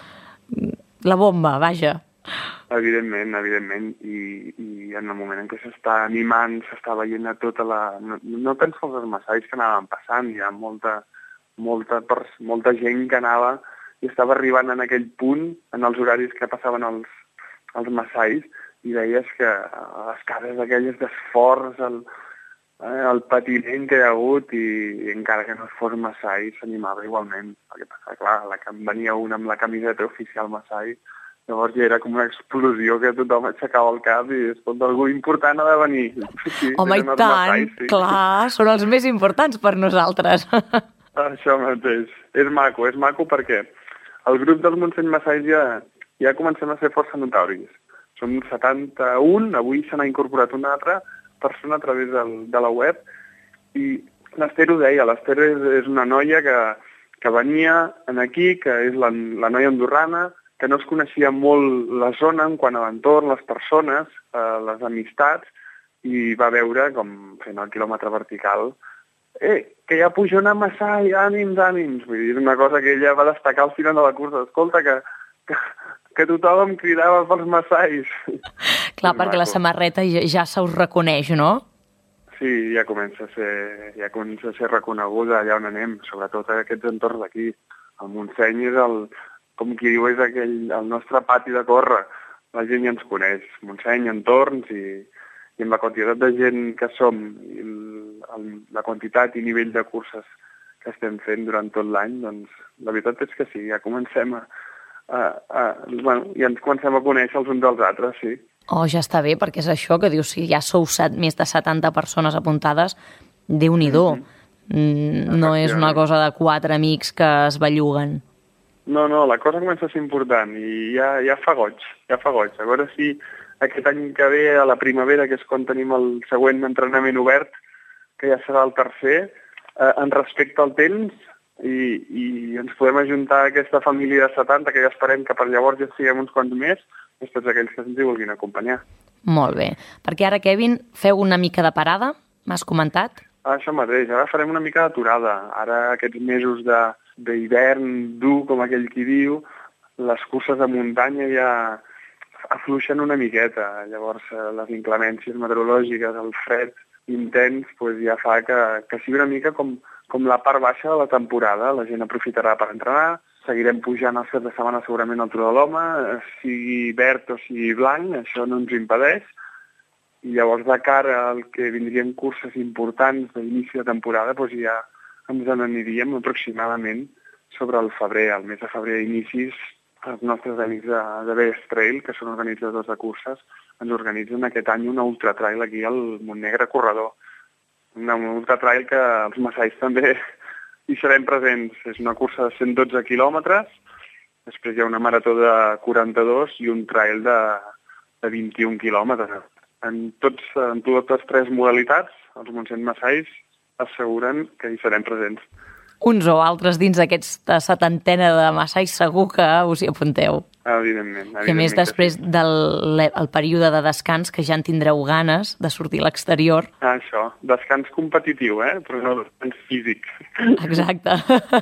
la bomba, vaja. Evidentment, evidentment, i, i en el moment en què s'està animant, s'està veient a tota la... No, no tens els massais que anaven passant, hi ha molta, molta, molta gent que anava i estava arribant en aquell punt, en els horaris que passaven els, els massais, i veies que les cares aquelles d'esforç, el, eh, el patiment que hi ha hagut, i, i encara que no fos massai, s'animava igualment. El que passa, clar, la, venia un amb la camiseta oficial massai, llavors ja era com una explosió que tothom aixecava el cap i escolta, algú important ha de venir. Sí, home, i tant, massais, sí. Clar, són els més importants per nosaltres. Això mateix. És maco, és maco perquè el grup dels Montseny Massais ja, ja comencem a ser força notoris. Som setanta-un, avui se n'ha incorporat una altra persona a través del, de la web, i l'Ester ho deia, l'Ester és, és una noia que, que venia aquí, que és la, la noia andorrana, que no es coneixia molt la zona en quant a l'entorn, les persones, eh, les amistats, i va veure com fent el quilòmetre vertical eh, que ja puja una Massai, ànims, ànims. Vull dir, una cosa que ella va destacar al final de la cursa. Escolta, que, que, que tothom em cridava pels Massais. Clar, perquè la samarreta ja, ja se us reconeix, no? Sí, ja comença a ser, ja comença a ser reconeguda allà on anem, sobretot a aquests entorns d'aquí. El Montseny és el, com qui diu, és aquell, el nostre pati de córrer. La gent ja ens coneix, Montseny, entorns, i, i amb la quantitat de gent que som, i el, el, la quantitat i nivell de curses que estem fent durant tot l'any, doncs la veritat és que sí, ja comencem a, a, a, bueno, ja ens comencem a conèixer els uns dels altres, sí. Oh, ja està bé, perquè és això que dius, si ja sou set, més de setanta persones apuntades, Déu-n'hi-do. Mm-hmm. No és una cosa de quatre amics que es belluguen. No, no, la cosa comença a ser important i ja, ja fa goig, ja fa goig. A veure si aquest any que ve, a la primavera, que és quan tenim el següent entrenament obert, que ja serà el tercer, eh, en respecte al temps, i, i ens podem ajuntar a aquesta família de setanta, que ja esperem que per llavors ja siguem uns quants més, i tots aquells que ens hi vulguin acompanyar. Molt bé, perquè ara, Kevin, feu una mica de parada, m'has comentat? Això mateix, ara farem una mica d'aturada. Ara aquests mesos d'hivern dur, com aquell qui diu, les curses de muntanya ja afluixen una miqueta. Llavors les inclemències meteorològiques, el fred intens, doncs ja fa que, que sigui una mica com, com la part baixa de la temporada. La gent aprofitarà per entrenar, seguirem pujant els caps de setmana segurament al Turó de l'Home, sigui verd o sigui blanc, això no ens ho impedeix. I llavors de cara al que vindrien curses importants d'inici de temporada, doncs ja ens n'aniríem aproximadament sobre el febrer, al mes de febrer inicis. Els nostres amics de, de Best Trail, que són organitzadors de curses, ens organitzen aquest any una ultratrail aquí al Montnegre Corredor. Una ultratrail que els massais també hi serem presents. És una cursa de cent dotze quilòmetres, després hi ha una marató de quaranta-dos i un trail de, de vint-i-un quilòmetres. En, tots, en totes tres modalitats, els Montseny Massais asseguren que hi serem presents. Uns o altres dins d'aquesta setantena de massais segur que us hi apunteu. Evidentment. evidentment I a més, després sí. del el període de descans, que ja en tindreu ganes de sortir a l'exterior. Ah, això, descans competitiu, eh? Però no descans físic. Exacte.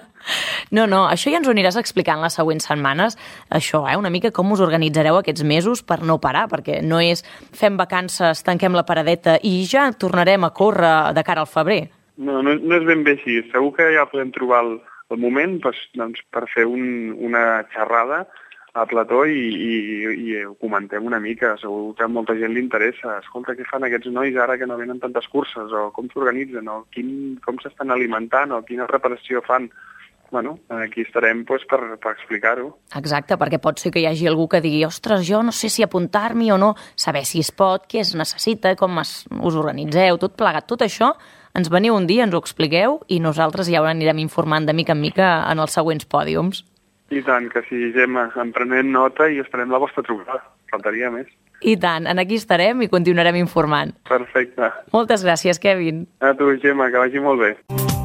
No, no, això ja ens ho aniràs explicant les següents setmanes, això, eh? Una mica com us organitzareu aquests mesos per no parar, perquè no és fem vacances, tanquem la paradeta i ja tornarem a córrer de cara al febrer. No, no, no és ben bé així. Segur que ja podem trobar el, el moment pues, doncs, per fer un, una xerrada a plató i, i, i ho comentem una mica. Segur que a molta gent li interessa. Escolta, què fan aquests nois ara que no venen tantes curses? O com s'organitzen? O quin, com s'estan alimentant? O quina reparació fan? Bueno, aquí estarem pues, per, per explicar-ho. Exacte, perquè pot ser que hi hagi algú que digui ostres, jo no sé si apuntar-m'hi o no, saber si es pot, què es necessita, com es, us organitzeu, tot plegat. Tot això ens veniu un dia, ens ho expliqueu i nosaltres ja ho anirem informant de mica en mica en els següents pòdiums. I tant, que sí, Gemma, en prenem nota i esperem la vostra trobada. Faltaria més. I tant, en aquí estarem i continuarem informant. Perfecte. Moltes gràcies, Kevin. A tu, Gemma, que vagi molt bé.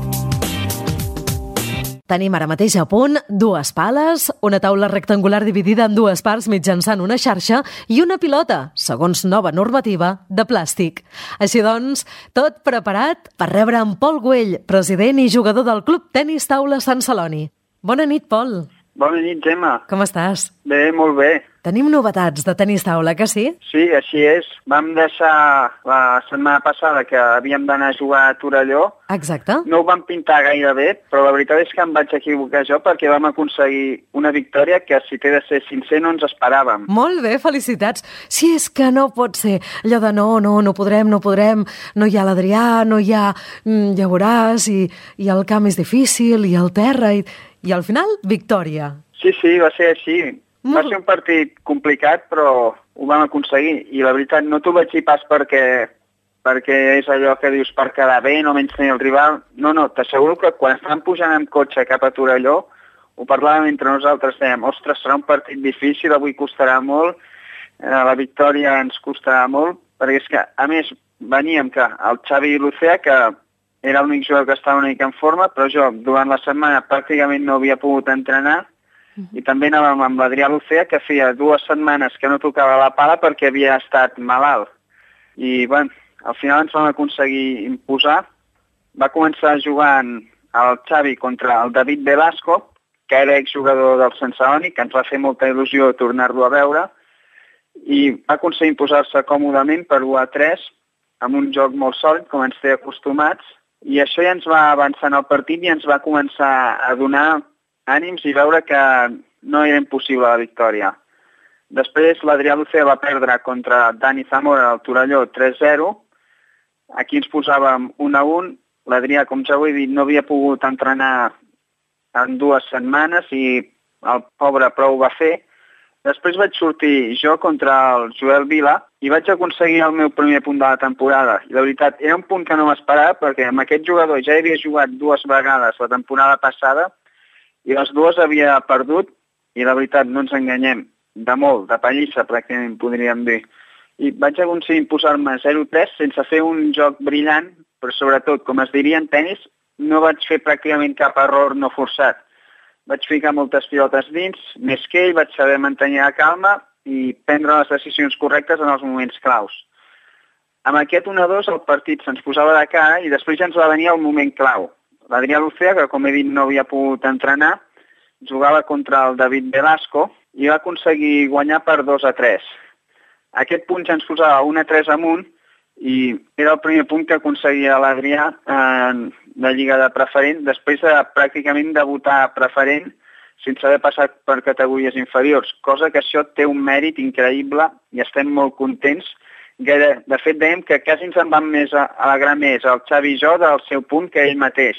Tenim ara mateix a punt dues pales, una taula rectangular dividida en dues parts mitjançant una xarxa i una pilota, segons nova normativa, de plàstic. Així doncs, tot preparat per rebre en Pol Güell, president i jugador del Club Tenis Taula Sant Celoni. Bona nit, Pol. Bona nit, Gemma. Com estàs? Bé, molt bé. Tenim novetats de tenis taula, que sí? Sí, així és. Vam deixar la setmana passada que havíem d'anar a jugar a Torelló. Exacte. No ho vam pintar gaire bé, però la veritat és que em vaig equivocar jo perquè vam aconseguir una victòria que, si t'he de ser sincer, no ens esperàvem. Molt bé, felicitats. Si és que no pot ser allò de no, no, no podrem, no podrem, no hi ha l'Adrià, no hi ha... ja veuràs, i, i el camp és difícil, i el terra, i, i al final, victòria. Sí, sí, va ser així. Va ser un partit complicat, però ho vam aconseguir. I la veritat, no t'ho vaig dir pas perquè, perquè és allò que dius per quedar bé, no menys tenir el rival. No, no, t'asseguro que quan estàvem pujant amb cotxe cap a Torelló, ho parlàvem entre nosaltres, dèiem, ostres, serà un partit difícil, avui costarà molt, eh, la victòria ens costarà molt, perquè és que, a més, veníem que el Xavi Lucea, que era l'únic jugador que estava una mica en forma, però jo, durant la setmana, pràcticament no havia pogut entrenar, i també anàvem amb l'Adrià Lucea, que feia dues setmanes que no tocava la pala perquè havia estat malalt. I, bueno, al final ens vam aconseguir imposar. Va començar jugant el Xavi contra el David Velasco, que era exjugador del Sant Celoni, que ens va fer molta il·lusió tornar-lo a veure, i va aconseguir imposar-se còmodament per u a tres, amb un joc molt sòlid, com ens té acostumats, i això ja ens va avançar en el partit i ens va començar a donar ànims i veure que no era impossible la victòria. Després l'Adrià Lucea va perdre contra Dani Zamora al Torelló tres zero. Aquí ens posàvem un a un. L'Adrià, com ja ho he dit, no havia pogut entrenar en dues setmanes i el pobre prou va fer. Després vaig sortir jo contra el Joel Vila i vaig aconseguir el meu primer punt de la temporada. I la veritat, era un punt que no m'esperava perquè amb aquest jugador ja havia jugat dues vegades la temporada passada i les dues havia perdut, i la veritat, no ens enganyem, de molt, de pallissa, pràcticament podríem dir. I vaig aconseguir imposar-me zero tres sense fer un joc brillant, però sobretot, com es diria en tenis, no vaig fer pràcticament cap error no forçat. Vaig ficar moltes pilotes dins, més que ell, vaig saber mantenir la calma i prendre les decisions correctes en els moments claus. Amb aquest un a dos el partit se'ns posava de cara i després ja ens va venir el moment clau. L'Adrià Lucea, que com he dit no havia pogut entrenar, jugava contra el David Velasco i va aconseguir guanyar per dos a tres. Aquest punt ja ens posava un a tres amunt i era el primer punt que aconseguia l'Adrià en la Lliga de Preferent, després de pràcticament debutar a Preferent sense haver passat per categories inferiors, cosa que això té un mèrit increïble i estem molt contents. De fet, dèiem que quasi ens en van més a alegrar més el Xavi i jo del seu punt que ell mateix.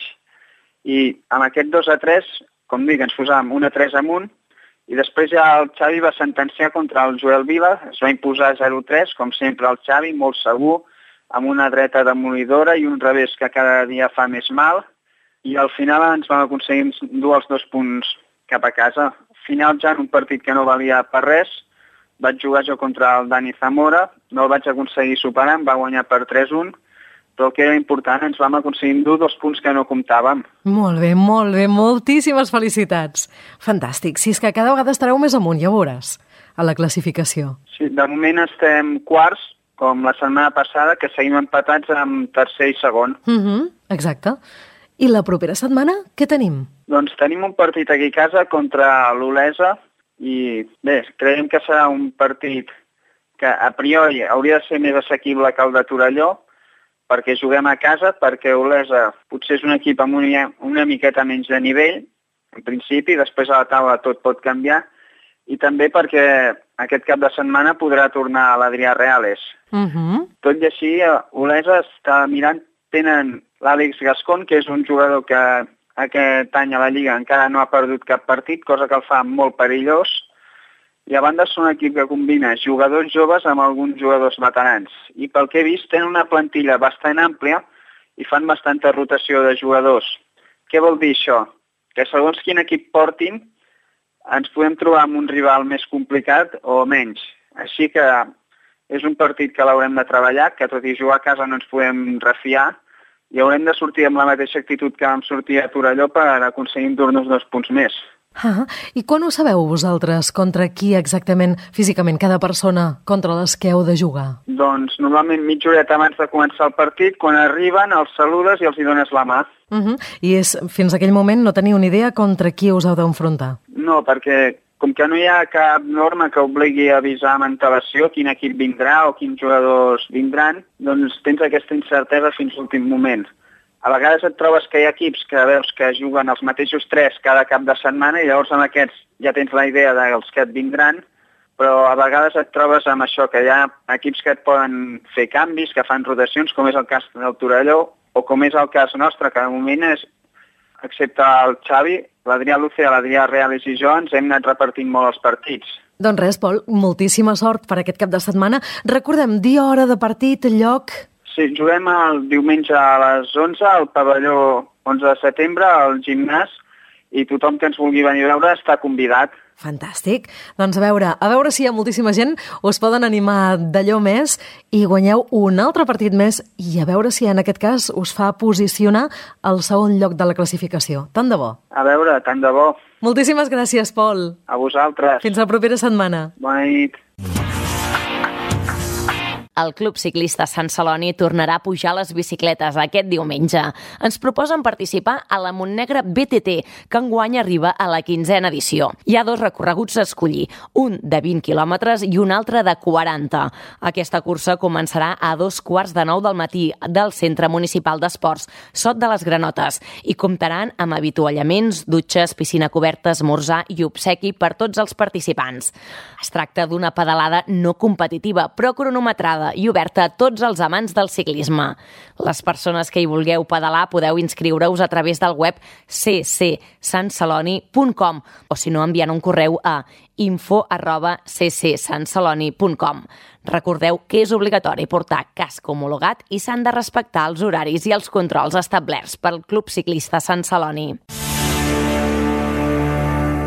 I amb aquest dos a tres, com dic, ens posàvem un a tres amunt i després ja el Xavi va sentenciar contra el Joel Vila, es va imposar zero a tres, com sempre el Xavi, molt segur, amb una dreta demolidora i un revés que cada dia fa més mal, i al final ens vam aconseguir dur els dos punts cap a casa. Al final ja en un partit que no valia per res, vaig jugar jo contra el Dani Zamora, no el vaig aconseguir superar, em va guanyar per tres a un, però el que era important, ens vam aconseguir dur dos punts que no comptàvem. Molt bé, molt bé, moltíssimes felicitats. Fantàstic, si és que cada vegada estareu més amunt, ja veuràs, a la classificació. Sí, de moment estem quarts, com la setmana passada, que seguim empatats amb tercer i segon. Uh-huh, exacte. I la propera setmana, què tenim? Doncs tenim un partit aquí a casa contra l'Olesa i bé, creiem que serà un partit que a priori hauria de ser més assequible que el de Torelló, perquè juguem a casa, perquè Olesa potser és un equip amb una, una miqueta menys de nivell, en principi, després a la taula tot pot canviar, i també perquè aquest cap de setmana podrà tornar a l'Adrià Reales. Uh-huh. Tot i així, Olesa està mirant, tenen l'Àlex Gascon, que és un jugador que aquest any a la Lliga encara no ha perdut cap partit, cosa que el fa molt perillós, i a banda són un equip que combina jugadors joves amb alguns jugadors veterans. I pel que he vist tenen una plantilla bastant àmplia i fan bastanta rotació de jugadors. Què vol dir això? Que segons quin equip portin ens podem trobar amb un rival més complicat o menys. Així que és un partit que l'haurem de treballar, que tot i jugar a casa no ens podem refiar i haurem de sortir amb la mateixa actitud que vam sortir a Torelló per aconseguir endur-nos dos punts més. Ah, i quan ho sabeu vosaltres? Contra qui exactament, físicament, cada persona contra les que heu de jugar? Doncs normalment mitja horeta abans de començar el partit, quan arriben els saludes i els hi dones la mà. Uh-huh. I és, fins aquell moment no teniu ni idea contra qui us heu d'enfrontar? No, perquè com que no hi ha cap norma que obligui a avisar amb antelació quin equip vindrà o quins jugadors vindran, doncs tens aquesta incertesa fins a l'últim moment. A vegades et trobes que hi ha equips que veus que juguen els mateixos tres cada cap de setmana i llavors amb aquests ja tens la idea dels que et vindran, però a vegades et trobes amb això, que hi ha equips que et poden fer canvis, que fan rotacions, com és el cas del Torelló, o com és el cas nostre, que de moment és, excepte el Xavi, l'Adrià Lucea, l'Adrià Reales i jo, ens hem anat repartint molt els partits. Doncs res, Pol, moltíssima sort per aquest cap de setmana. Recordem, dia, hora de partit, lloc... Sí, juguem el diumenge a les onze al pavelló onze de setembre al gimnàs i tothom que ens vulgui venir a veure està convidat. Fantàstic. Doncs a veure, a veure si hi ha moltíssima gent, us poden animar d'allò més i guanyeu un altre partit més i a veure si en aquest cas us fa posicionar al segon lloc de la classificació. Tant de bo. A veure, tant de bo. Moltíssimes gràcies, Pol. A vosaltres. Fins la propera setmana. Bona nit. El Club Ciclista Sant Celoni tornarà a pujar les bicicletes aquest diumenge. Ens proposen participar a la Montnegre B T T, que enguany arriba a la quinzena edició. Hi ha dos recorreguts a escollir, un de vint quilòmetres i un altre de quaranta. Aquesta cursa començarà a dos quarts de nou del matí del Centre Municipal d'Esports, Sot de les Granotes, i comptaran amb avituallaments, dutxes, piscina coberta, esmorzar i obsequi per tots els participants. Es tracta d'una pedalada no competitiva, però cronometrada i oberta a tots els amants del ciclisme. Les persones que hi vulgueu pedalar podeu inscriure-us a través del web c c sant celoni punt com o si no enviant un correu a info arroba c c sant celoni punt com. Recordeu que és obligatori portar casc homologat i s'han de respectar els horaris i els controls establerts pel Club Ciclista Sant Celoni.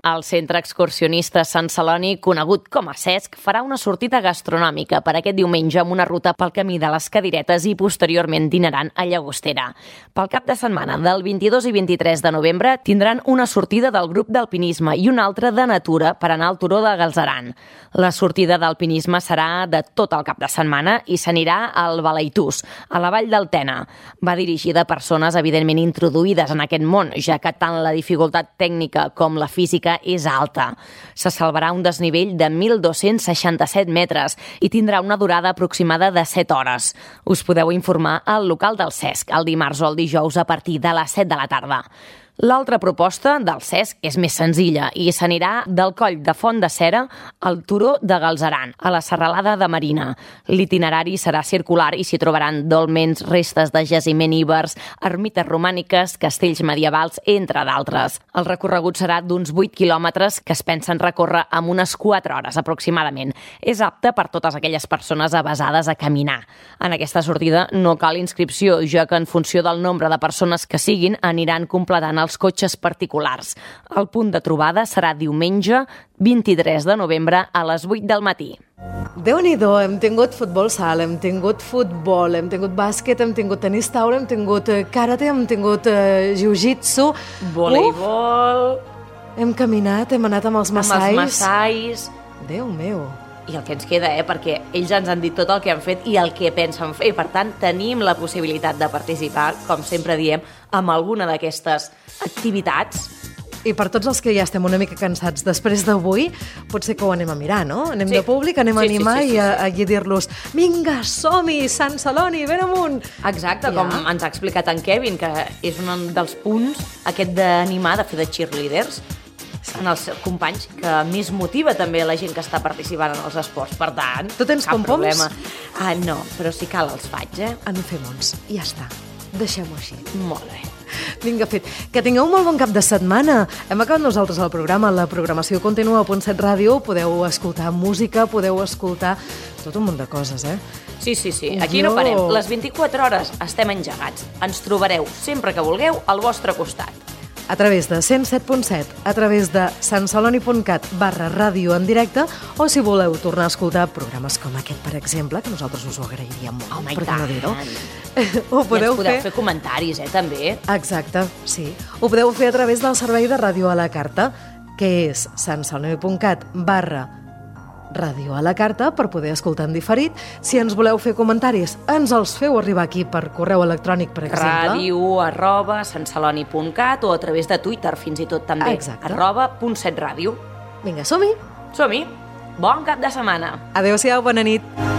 El Centre Excursionista Sant Celoni, conegut com a Cesc, farà una sortida gastronòmica per aquest diumenge amb una ruta pel camí de les Cadiretes i posteriorment dinaran a Llagostera. Pel cap de setmana del vint-i-dos i vint-i-tres de novembre tindran una sortida del grup d'alpinisme i una altra de natura per anar al Turó de Galzeran. La sortida d'alpinisme serà de tot el cap de setmana i s'anirà al Balaitús, a la vall del Tena. Va dirigida a persones evidentment introduïdes en aquest món, ja que tant la dificultat tècnica com la física és alta. Se salvarà un desnivell de mil dos-cents seixanta-set metres i tindrà una durada aproximada de set hores. Us podeu informar al local del Cesc el dimarts o el dijous a partir de les set de la tarda. L'altra proposta del Cesc és més senzilla i s'anirà del coll de Font de Cera al Turó de Galzeran, a la serralada de Marina. L'itinerari serà circular i s'hi trobaran dolmens, restes de jaciment íbers, ermites romàniques, castells medievals, entre d'altres. El recorregut serà d'uns vuit quilòmetres que es pensen recórrer amb unes quatre hores aproximadament. És apte per totes aquelles persones avesades a caminar. En aquesta sortida no cal inscripció, ja que en funció del nombre de persones que siguin aniran completant els cotxes particulars. El punt de trobada serà diumenge vint-i-tres de novembre a les vuit del matí. Déu-n'hi-do, hem tingut futbol sala, hem tingut futbol, hem tingut bàsquet, hem tingut tenis taula, hem tingut karate, hem tingut uh, jiu-jitsu, voleibol... Hem caminat, hem anat amb els massais. Amb els massais... Déu meu... I el que ens queda, eh? Perquè ells ens han dit tot el que han fet i el que pensen fer. I, per tant, tenim la possibilitat de participar, com sempre diem, amb alguna d'aquestes activitats. I per tots els que ja estem una mica cansats després d'avui, potser que ho anem a mirar, no? Anem sí. de públic, anem sí, a animar sí, sí, sí, i a, a dir-los vinga, som-hi, Sant Celoni, ben amunt! Exacte, ja. Com ens ha explicat en Kevin, que és un dels punts aquest d'animar, de fer de cheerleaders, en els companys, que més motiva també la gent que està participant en els esports. Per tant, tu tens cap pom-poms? problema. Ah, no, però si cal els faig, eh? En fem uns, i ja està. Deixem-ho així. Molt bé. Vinga, fet. Que tingueu un molt bon cap de setmana. Hem acabat nosaltres el programa. La programació continua a Punt set Ràdio. Podeu escoltar música, podeu escoltar tot un munt de coses, eh? Sí, sí, sí. Aquí jo... no parem. Les vint-i-quatre hores estem engegats. Ens trobareu sempre que vulgueu al vostre costat. A través de cent set punt set, a través de santceloni.cat barra ràdio en directe, o si voleu tornar a escoltar programes com aquest, per exemple, que nosaltres us ho agrairíem molt. Home, i tant. No ho podeu I ens podeu fer... fer comentaris, eh, també. Exacte, sí. Ho podeu fer a través del servei de ràdio a la carta, que és santceloni.cat barra ràdio a la carta, per poder escoltar en diferit. Si ens voleu fer comentaris, ens els feu arribar aquí per correu electrònic, per exemple. Ràdio arroba santceloni punt cat o a través de Twitter, fins i tot també. Exacte. Arroba punt set ràdio. Vinga, som-hi! Som-hi! Bon cap de setmana! Adéu-siau, bona nit!